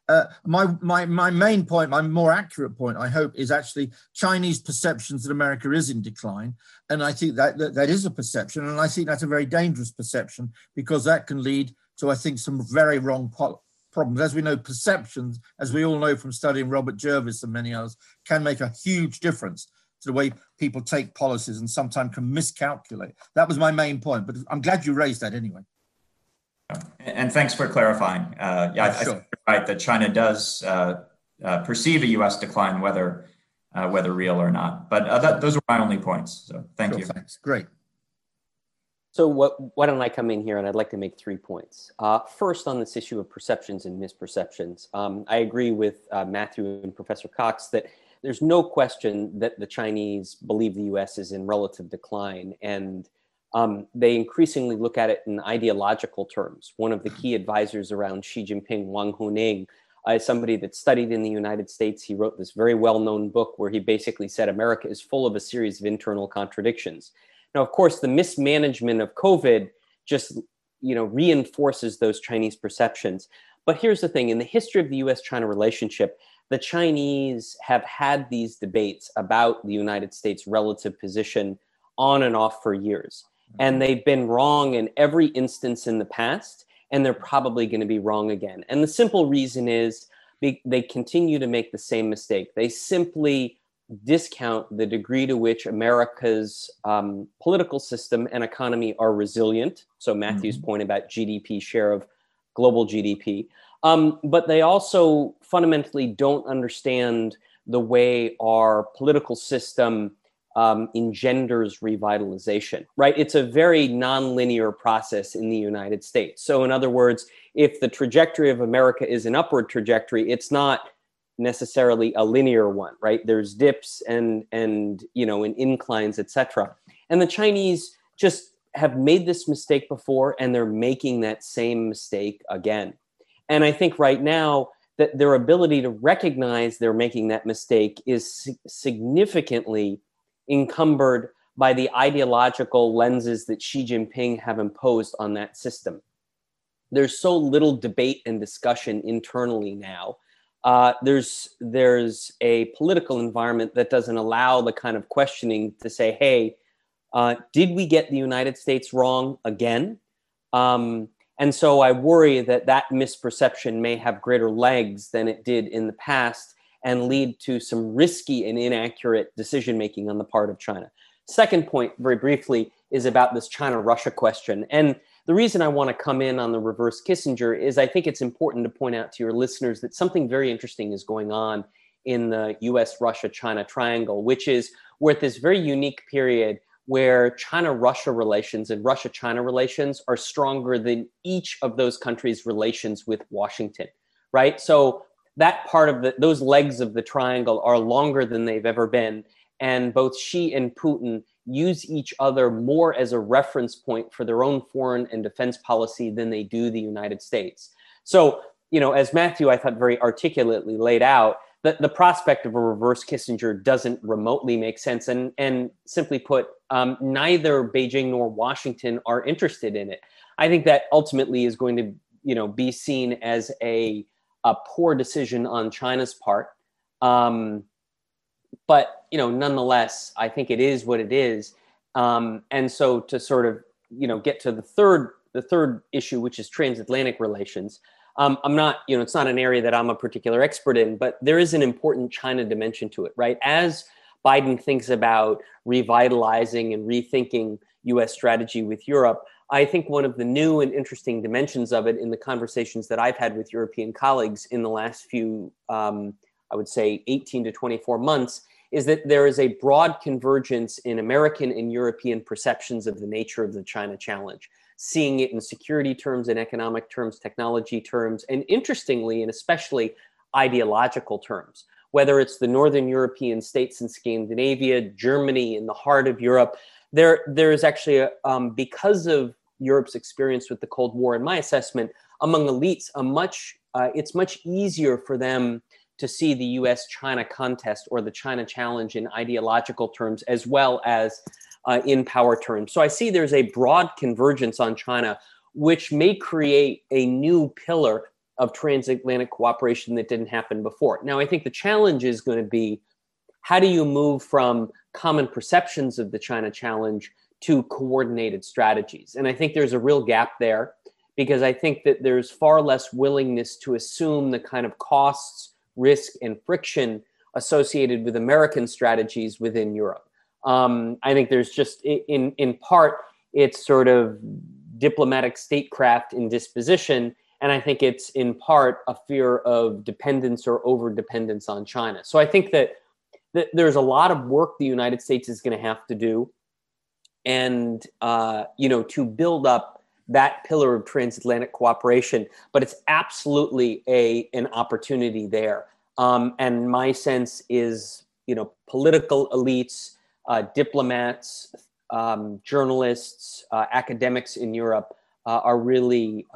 My main point, my more accurate point, I hope, is actually Chinese perceptions that America is in decline. And I think that is a perception. And I think that's a very dangerous perception, because that can lead to, I think, some very wrong problems. As we know, perceptions, as we all know from studying Robert Jervis and many others, can make a huge difference to the way people take policies and sometimes can miscalculate. That was my main point, but I'm glad you raised that anyway. And thanks for clarifying. I think you're right that China does perceive a U.S. decline, whether real or not. But those are my only points. So thank you. Thanks. Great. So why don't I come in here, and I'd like to make 3 points. First, on this issue of perceptions and misperceptions, I agree with Matthew and Professor Cox that there's no question that the Chinese believe the U.S. is in relative decline, and they increasingly look at it in ideological terms. One of the key advisors around Xi Jinping, Wang Huning, is somebody that studied in the United States. He wrote this very well-known book where he basically said America is full of a series of internal contradictions. Now, of course, the mismanagement of COVID just reinforces those Chinese perceptions. But here's the thing. In the history of the U.S.-China relationship, the Chinese have had these debates about the United States' relative position on and off for years. And they've been wrong in every instance in the past, and they're probably going to be wrong again. And the simple reason is they continue to make the same mistake. They simply discount the degree to which America's political system and economy are resilient. So Matthew's point about GDP share of global GDP. But they also fundamentally don't understand the way our political system engenders revitalization, right? It's a very nonlinear process in the United States. So in other words, if the trajectory of America is an upward trajectory, it's not necessarily a linear one, right? There's dips and inclines, etc. And the Chinese just have made this mistake before, and they're making that same mistake again. And I think right now that their ability to recognize they're making that mistake is significantly encumbered by the ideological lenses that Xi Jinping have imposed on that system. There's so little debate and discussion internally now. There's a political environment that doesn't allow the kind of questioning to say, hey, did we get the United States wrong again? And so I worry that misperception may have greater legs than it did in the past and lead to some risky and inaccurate decision-making on the part of China. Second point, very briefly, is about this China-Russia question. And the reason I want to come in on the reverse Kissinger is I think it's important to point out to your listeners that something very interesting is going on in the US-Russia-China triangle, which is we're at this very unique period where China-Russia relations and Russia-China relations are stronger than each of those countries' relations with Washington, right? So that part of those legs of the triangle are longer than they've ever been. And both Xi and Putin use each other more as a reference point for their own foreign and defense policy than they do the United States. So, as Matthew, I thought, very articulately laid out, the prospect of a reverse Kissinger doesn't remotely make sense. And simply put, neither Beijing nor Washington are interested in it. I think that ultimately is going to, be seen as a poor decision on China's part. But, nonetheless, I think it is what it is. And so to sort of, get to the third issue, which is transatlantic relations, I'm not, it's not an area that I'm a particular expert in, but there is an important China dimension to it, right? As Biden thinks about revitalizing and rethinking U.S. strategy with Europe, I think one of the new and interesting dimensions of it in the conversations that I've had with European colleagues in the last few, I would say 18 to 24 months, is that there is a broad convergence in American and European perceptions of the nature of the China challenge, seeing it in security terms, in economic terms, technology terms, and interestingly, and especially ideological terms, whether it's the Northern European states in Scandinavia, Germany in the heart of Europe. There is actually, because of Europe's experience with the Cold War, in my assessment, among elites, it's much easier for them to see the US-China contest or the China challenge in ideological terms as well as in power terms. So I see there's a broad convergence on China, which may create a new pillar of transatlantic cooperation that didn't happen before. Now, I think the challenge is going to be, how do you move from common perceptions of the China challenge to coordinated strategies? And I think there's a real gap there, because I think that there's far less willingness to assume the kind of costs, risk, and friction associated with American strategies within Europe. I think there's just, in part, it's sort of diplomatic statecraft in disposition, and I think it's in part a fear of dependence or over-dependence on China. So I think that there's a lot of work the United States is going to have to do, and to build up that pillar of transatlantic cooperation. But it's absolutely an opportunity there. And my sense is, political elites, diplomats, journalists, academics in Europe are really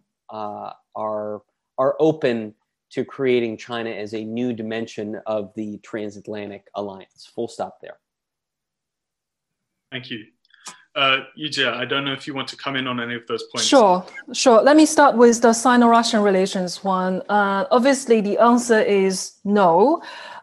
are open to creating China as a new dimension of the transatlantic alliance. Full stop there. Thank you. Yujia, I don't know if you want to come in on any of those points. Sure. Let me start with the Sino-Russian relations one. Obviously, the answer is no.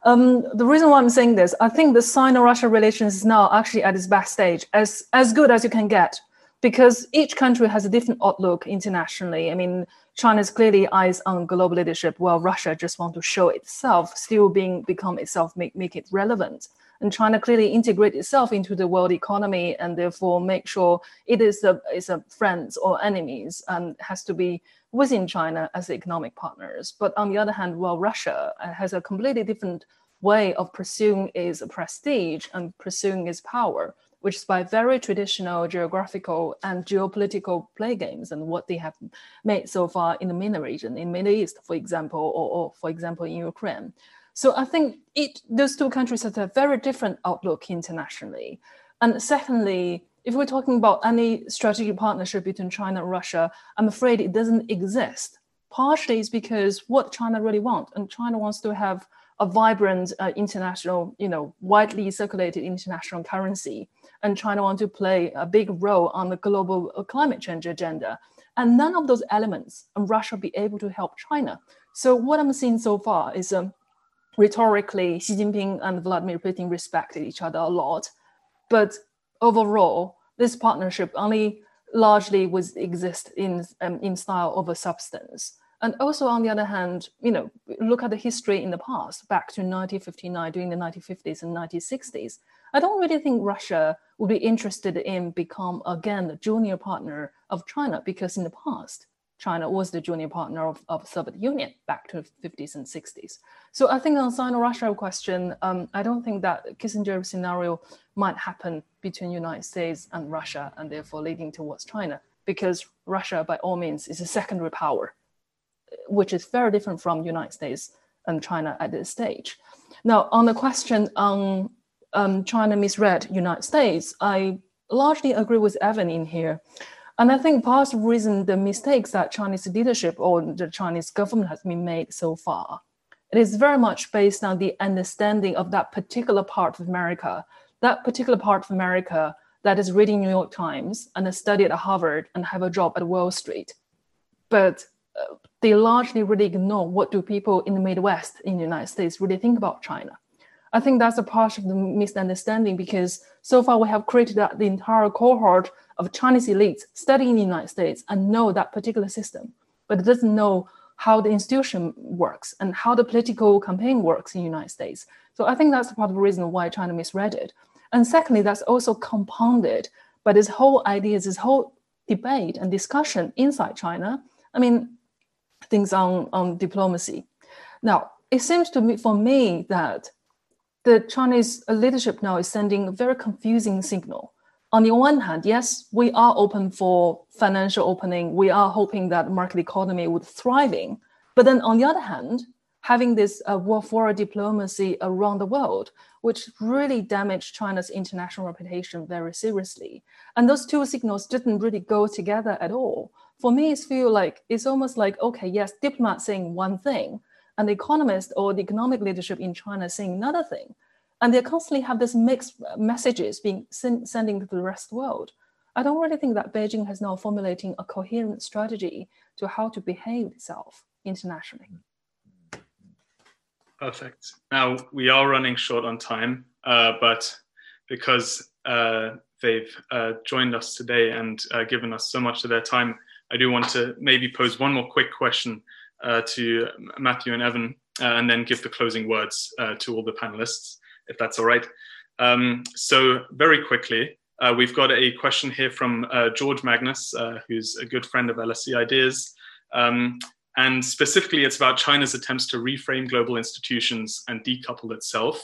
The reason why I'm saying this, I think the Sino-Russian relations is now actually at its best stage, as good as you can get, because each country has a different outlook internationally. I mean, China's clearly eyes on global leadership, while Russia just want to show itself, still become itself, make it relevant. And China clearly integrate itself into the world economy, and therefore make sure it is a friends or enemies, and has to be within China as economic partners. But on the other hand, while Russia has a completely different way of pursuing its prestige and pursuing its power, which is by very traditional geographical and geopolitical play games, and what they have made so far in the MENA region, in Middle East, for example, or for example, in Ukraine. So I think those two countries have a very different outlook internationally. And secondly, if we're talking about any strategic partnership between China and Russia, I'm afraid it doesn't exist. Partially it's because what China really wants, and China wants to have a vibrant international, widely circulated international currency. And China wants to play a big role on the global climate change agenda. And none of those elements, and Russia be able to help China. So what I'm seeing so far is rhetorically, Xi Jinping and Vladimir Putin respected each other a lot, but overall, this partnership only largely exist in style over substance. And also, on the other hand, look at the history in the past, back to 1959, during the 1950s and 1960s. I don't really think Russia would be interested in become again the junior partner of China, because in the past, China was the junior partner of Soviet Union back to the 50s and 60s. So I think on Sino-Russia question, I don't think that Kissinger scenario might happen between United States and Russia, and therefore leading towards China, because Russia, by all means, is a secondary power, which is very different from United States and China at this stage. Now, on the question on China misread United States, I largely agree with Evan in here. And I think part of the reason the mistakes that Chinese leadership or the Chinese government has been made so far, it is very much based on the understanding of that particular part of America that is reading New York Times and study at Harvard and have a job at Wall Street. But they largely really ignore what do people in the Midwest in the United States really think about China. I think that's a part of the misunderstanding, because so far we have created the entire cohort of Chinese elites studying in the United States and know that particular system, but it doesn't know how the institution works and how the political campaign works in the United States. So I think that's part of the reason why China misread it. And secondly, that's also compounded by this whole idea, this whole debate and discussion inside China. I mean, things on diplomacy. Now, it seems to me, for me, that the Chinese leadership now is sending a very confusing signal. On the one hand, yes, we are open for financial opening. We are hoping that the market economy would thriving. But then on the other hand, having this war diplomacy around the world, which really damaged China's international reputation very seriously. And those two signals didn't really go together at all. For me, it's almost like, okay, yes, diplomats saying one thing, and the economist or the economic leadership in China saying another thing. And they constantly have this mixed messages being sending to the rest of the world. I don't really think that Beijing has now formulating a coherent strategy to how to behave itself internationally. Perfect. Now, we are running short on time, but because they've joined us today and given us so much of their time, I do want to maybe pose one more quick question to Matthew and Evan, and then give the closing words to all the panelists, if that's all right. So very quickly, we've got a question here from George Magnus, who's a good friend of LSE Ideas. And specifically, it's about China's attempts to reframe global institutions and decouple itself.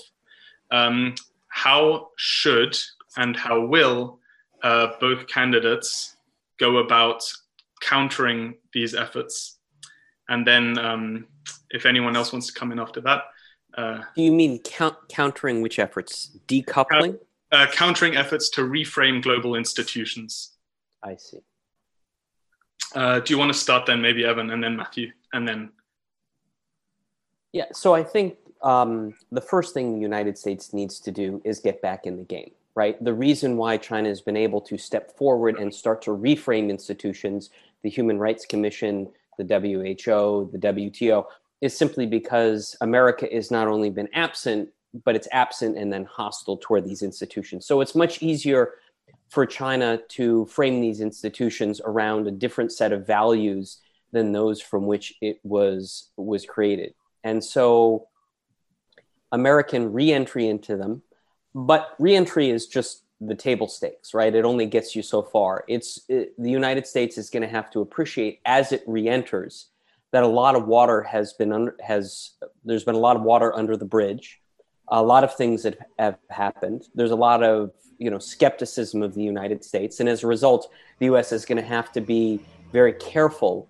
How should and how will both candidates go about countering these efforts? And then if anyone else wants to come in after that. Do you mean countering which efforts? Decoupling? Countering efforts to reframe global institutions. I see. Do you want to start then, maybe Evan, and then Matthew, and then? Yeah, so I think the first thing the United States needs to do is get back in the game, right? The reason why China has been able to step forward and start to reframe institutions, the Human Rights Commission, the WHO, the WTO, is simply because America has not only been absent, but it's absent and then hostile toward these institutions. So it's much easier for China to frame these institutions around a different set of values than those from which it was created. And so American re-entry into them, but re-entry is just the table stakes, right? It only gets you so far. The United States is going to have to appreciate as it re-enters that a lot of water there's been a lot of water under the bridge, a lot of things that have happened. There's a lot of skepticism of the United States. And as a result, the US is going to have to be very careful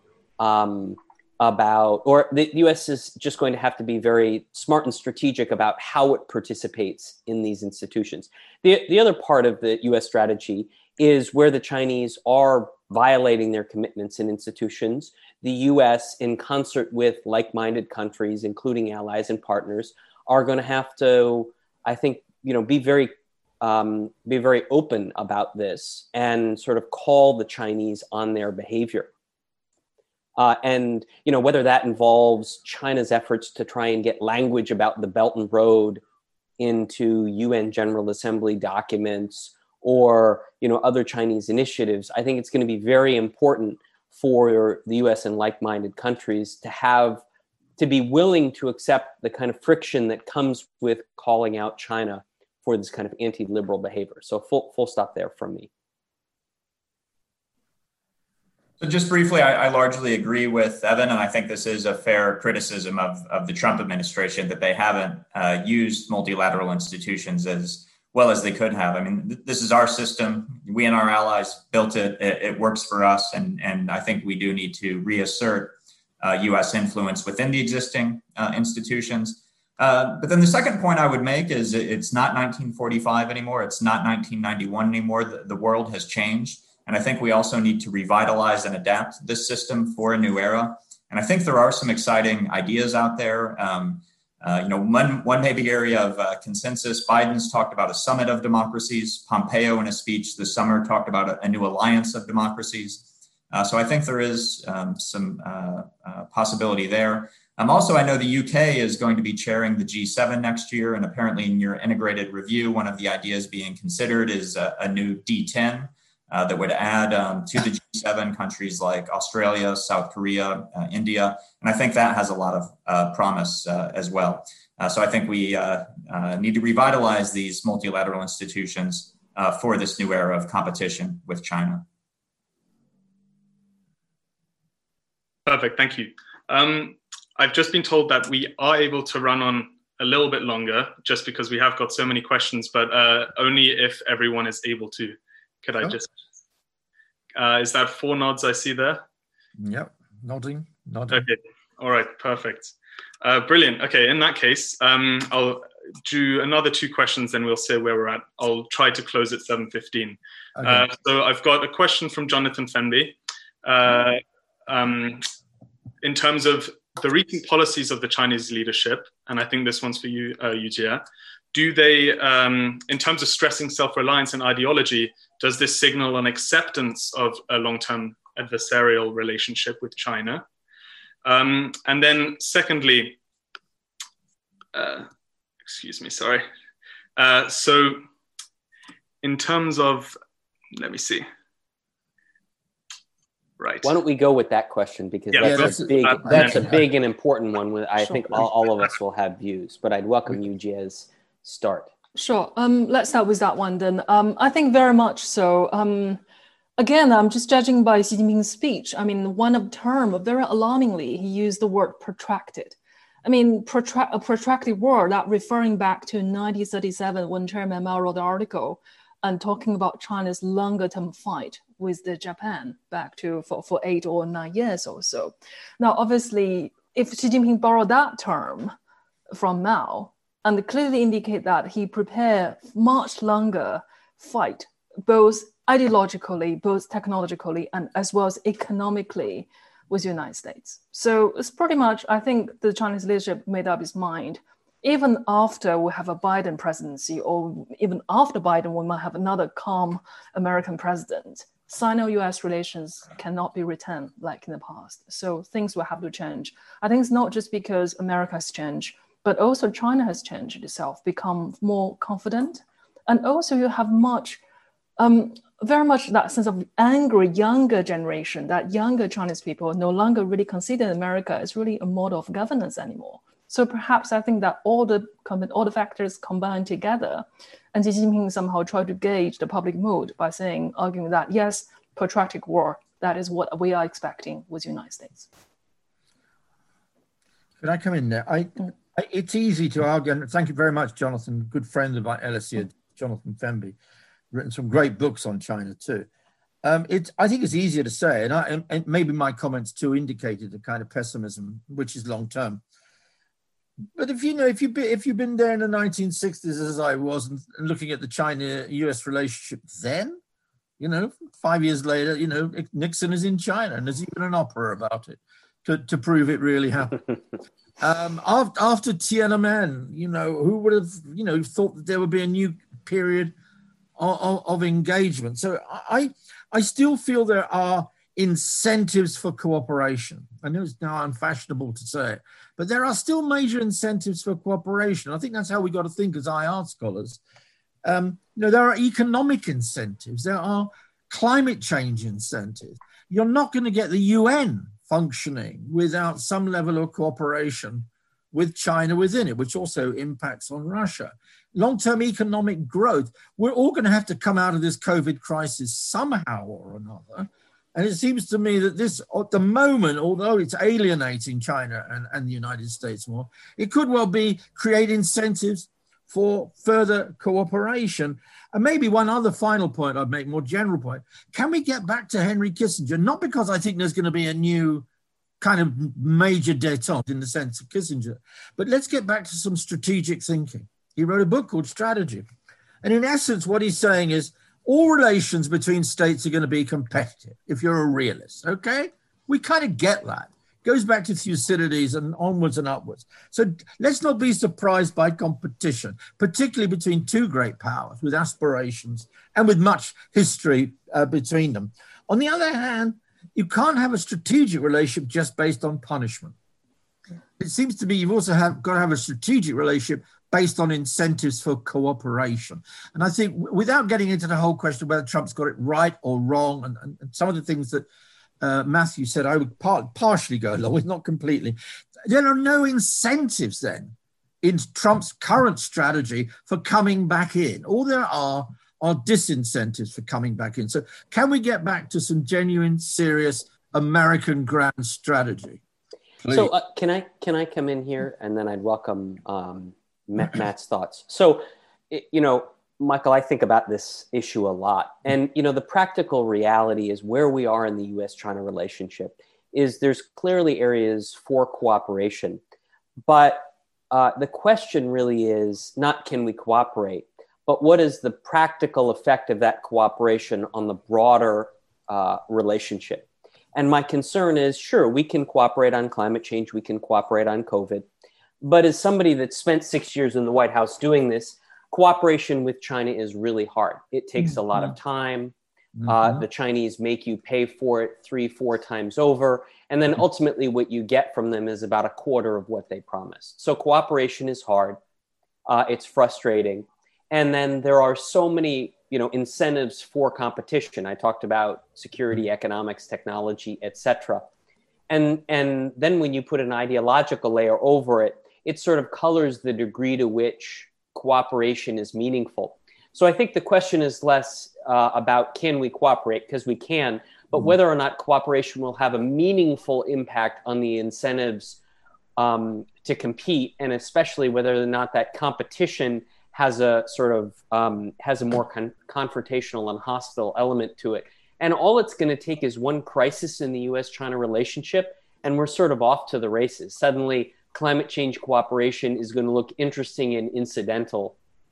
the US is just going to have to be very smart and strategic about how it participates in these institutions. The other part of the US strategy is where the Chinese are violating their commitments in institutions. The US, in concert with like-minded countries, including allies and partners, are going to have to, I think, be very open about this and sort of call the Chinese on their behavior. And whether that involves China's efforts to try and get language about the Belt and Road into UN General Assembly documents or other Chinese initiatives, I think it's going to be very important for the US and like-minded countries to be willing to accept the kind of friction that comes with calling out China for this kind of anti-liberal behavior. So full stop there from me. So just briefly, I largely agree with Evan, and I think this is a fair criticism of the Trump administration that they haven't used multilateral institutions as well as they could have. I mean, this is our system. We and our allies built it. It works for us, and I think we do need to reassert U.S. influence within the existing institutions. But then the second point I would make is it's not 1945 anymore. It's not 1991 anymore. The world has changed. And I think we also need to revitalize and adapt this system for a new era. And I think there are some exciting ideas out there. One maybe area of consensus, Biden's talked about a summit of democracies. Pompeo in a speech this summer talked about a new alliance of democracies. So I think there is some possibility there. Also, I know the UK is going to be chairing the G7 next year, and apparently in your integrated review, one of the ideas being considered is a new D10 that would add to the G7 countries like Australia, South Korea, India, and I think that has a lot of promise as well. So I think we need to revitalize these multilateral institutions for this new era of competition with China. Perfect, thank you. I've just been told that we are able to run on a little bit longer just because we have got so many questions, but only if everyone is able to. Could I just, is that 4 nods I see there? Yep, nodding. Okay, all right, perfect. Brilliant, okay, in that case, I'll do another 2 questions, then we'll see where we're at. I'll try to close at 7:15. Okay. So I've got a question from Jonathan Fenby. In terms of the recent policies of the Chinese leadership, and I think this one's for you, Yujie, do they, in terms of stressing self-reliance and ideology, does this signal an acceptance of a long-term adversarial relationship with China? And then secondly, so in terms of, let me see. Right. Why don't we go with that question, because that's a big and important one. I think all of us will have views, but I'd welcome Yujie's start. Sure. Let's start with that one then. I think very much so. Again, I'm just judging by Xi Jinping's speech. I mean, one of the term, very alarmingly, he used the word protracted. I mean, a protracted word that referring back to 1937 when Chairman Mao wrote the article and talking about China's longer term fight with the Japan back to for 8 or 9 years or so. Now, obviously, if Xi Jinping borrowed that term from Mao and clearly indicate that he prepared much longer fight, both ideologically, both technologically, and as well as economically with the United States. So it's pretty much, I think the Chinese leadership made up its mind. Even after we have a Biden presidency, or even after Biden, we might have another calm American president, Sino-US relations cannot be returned like in the past. So things will have to change. I think it's not just because America has changed, but also China has changed itself, become more confident. And also you have very much that sense of angry younger generation, that younger Chinese people no longer really consider America as really a model of governance anymore. So perhaps I think that all the factors combined together, and Xi Jinping somehow tried to gauge the public mood by arguing that, yes, protracted war, that is what we are expecting with the United States. Could I come in there? It's easy to argue, and thank you very much, Jonathan, good friend of my LSE, Jonathan Fenby, written some great books on China too. I think it's easier to say, and maybe my comments too indicated a kind of pessimism, which is long term. But if you've been there in the 1960s as I was, and looking at the China-US relationship then, 5 years later, Nixon is in China, and there's even an opera about it to prove it really happened. After Tiananmen, who would have, thought that there would be a new period of engagement? So I still feel there are incentives for cooperation. I know it's now unfashionable to say it, but there are still major incentives for cooperation. I think that's how we got to think as IR scholars. There are economic incentives. There are climate change incentives. You're not going to get the UN functioning without some level of cooperation with China within it, which also impacts on Russia. Long-term economic growth. We're all going to have to come out of this COVID crisis somehow or another. And it seems to me that this, at the moment, although it's alienating China and the United States more, it could well be create incentives for further cooperation. And maybe one other final point I'd make, more general point. Can we get back to Henry Kissinger? Not because I think there's going to be a new kind of major détente in the sense of Kissinger, but let's get back to some strategic thinking. He wrote a book called Strategy. And in essence, what he's saying is, all relations between states are going to be competitive if you're a realist, okay? We kind of get that. Goes back to Thucydides and onwards and upwards. So let's not be surprised by competition, particularly between two great powers with aspirations and with much history between them. On the other hand, you can't have a strategic relationship just based on punishment. It seems to me you've also got to have a strategic relationship based on incentives for cooperation. And I think without getting into the whole question of whether Trump's got it right or wrong, and some of the things that Matthew said, I would partially go along with, not completely. There are no incentives then in Trump's current strategy for coming back in. All there are disincentives for coming back in. So can we get back to some genuine, serious American grand strategy? Please. So can I come in here, and then I'd welcome Matt's thoughts. So, Michael, I think about this issue a lot. And, the practical reality is where we are in the U.S.-China relationship is there's clearly areas for cooperation. But the question really is not can we cooperate, but what is the practical effect of that cooperation on the broader relationship? And my concern is, sure, we can cooperate on climate change, we can cooperate on COVID. But as somebody that spent 6 years in the White House doing this, cooperation with China is really hard. It takes a lot of time. The Chinese make you pay for it 3-4 times over. And then ultimately what you get from them is about a quarter of what they promised. So cooperation is hard. It's frustrating. And then there are so many, incentives for competition. I talked about security, economics, technology, et cetera. And then when you put an ideological layer over it, it sort of colors the degree to which cooperation is meaningful. So I think the question is less about can we cooperate, because we can, but whether or not cooperation will have a meaningful impact on the incentives to compete, and especially whether or not that competition has a sort of has a more confrontational and hostile element to it. And all it's going to take is one crisis in the U.S.-China relationship, and we're sort of off to the races. Suddenly, climate change cooperation is going to look interesting and incidental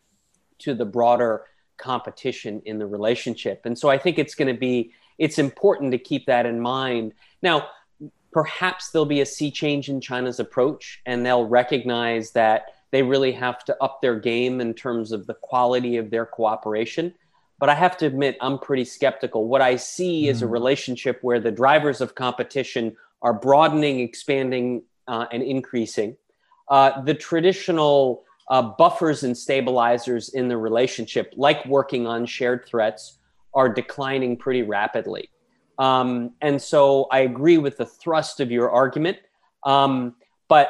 to the broader competition in the relationship. And so I think it's important to keep that in mind. Now, perhaps there'll be a sea change in China's approach, and they'll recognize that they really have to up their game in terms of the quality of their cooperation. But I have to admit, I'm pretty skeptical. What I see is a relationship where the drivers of competition are broadening, expanding, and increasing. The traditional buffers and stabilizers in the relationship, like working on shared threats, are declining pretty rapidly. And so I agree with the thrust of your argument, but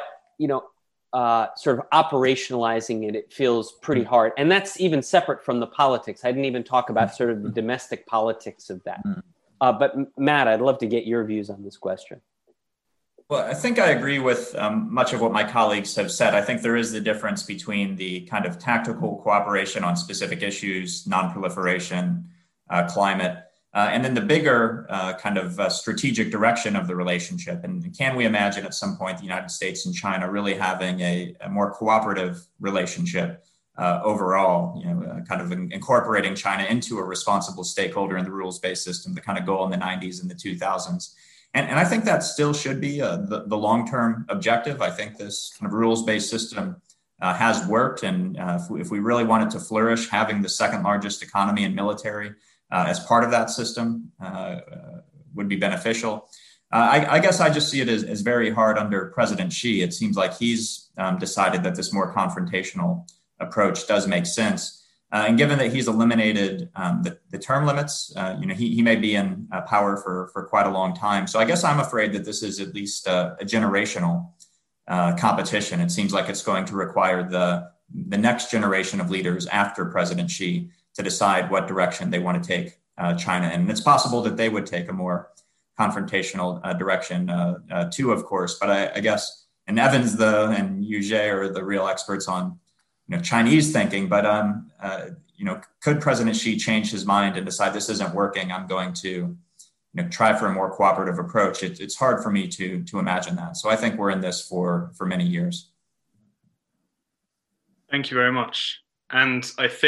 sort of operationalizing it feels pretty hard. And that's even separate from the politics. I didn't even talk about sort of the domestic politics of that. But Matt, I'd love to get your views on this question. Well, I think I agree with much of what my colleagues have said. I think there is the difference between the kind of tactical cooperation on specific issues, non-proliferation, climate, and then the bigger kind of strategic direction of the relationship. And can we imagine at some point the United States and China really having a more cooperative relationship overall, kind of incorporating China into a responsible stakeholder in the rules-based system, the kind of goal in the 90s and the 2000s. And I think that still should be the long-term objective. I think this kind of rules-based system has worked. And if we really want it to flourish, having the second largest economy and military as part of that system would be beneficial. I guess I just see it as very hard under President Xi. It seems like he's decided that this more confrontational approach does make sense. And given that he's eliminated the term limits, he may be in power for quite a long time. So I guess I'm afraid that this is at least a generational competition. It seems like it's going to require the next generation of leaders after President Xi to decide what direction they want to take China in. And it's possible that they would take a more confrontational direction too, of course. But I guess, and Evans and Yujie are the real experts on Chinese thinking, but could President Xi change his mind and decide this isn't working? I'm going to try for a more cooperative approach. It's hard for me to imagine that. So I think we're in this for many years. Thank you very much. And I think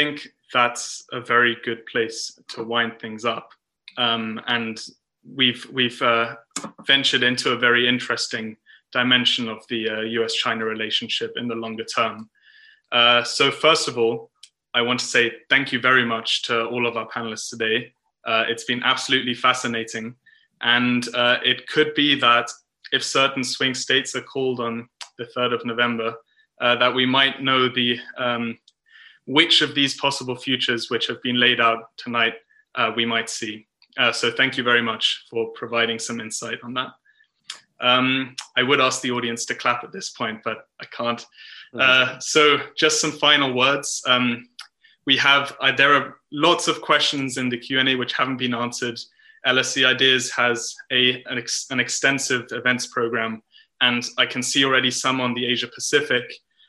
that's a very good place to wind things up. And we've ventured into a very interesting dimension of the US-China relationship in the longer term. So first of all, I want to say thank you very much to all of our panelists today. It's been absolutely fascinating. And it could be that if certain swing states are called on the 3rd of November, that we might know which of these possible futures which have been laid out tonight we might see. So thank you very much for providing some insight on that. I would ask the audience to clap at this point, but I can't. So just some final words. There are lots of questions in the Q&A which haven't been answered. LSE Ideas has an extensive events program, and I can see already some on the Asia Pacific.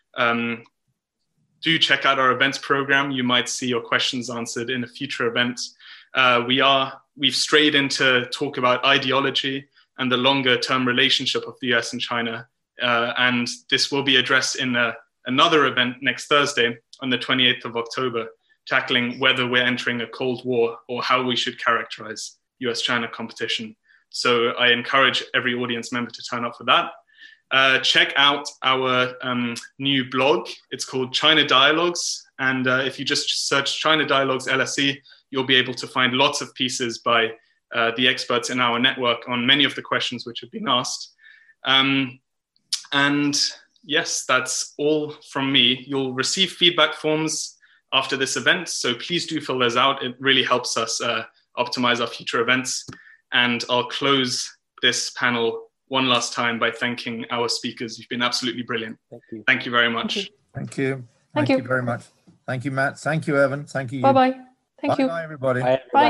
Do check out our events program. You might see your questions answered in a future event. We've strayed into talk about ideology and the longer term relationship of the US and China. And this will be addressed in another event next Thursday on the 28th of October, tackling whether we're entering a Cold War or how we should characterize US-China competition. So I encourage every audience member to turn up for that. Check out our new blog. It's called China Dialogues. And if you just search China Dialogues LSE, you'll be able to find lots of pieces by the experts in our network on many of the questions which have been asked. And yes, that's all from me. You'll receive feedback forms after this event, so please do fill those out. It really helps us optimize our future events. And I'll close this panel one last time by thanking our speakers. You've been absolutely brilliant. Thank you. Thank you very much. Thank you. Thank you Very much. Thank you, Matt. Thank you, Evan. Thank you. Bye-bye. Thank you. Bye, everybody. Bye, everybody. Bye.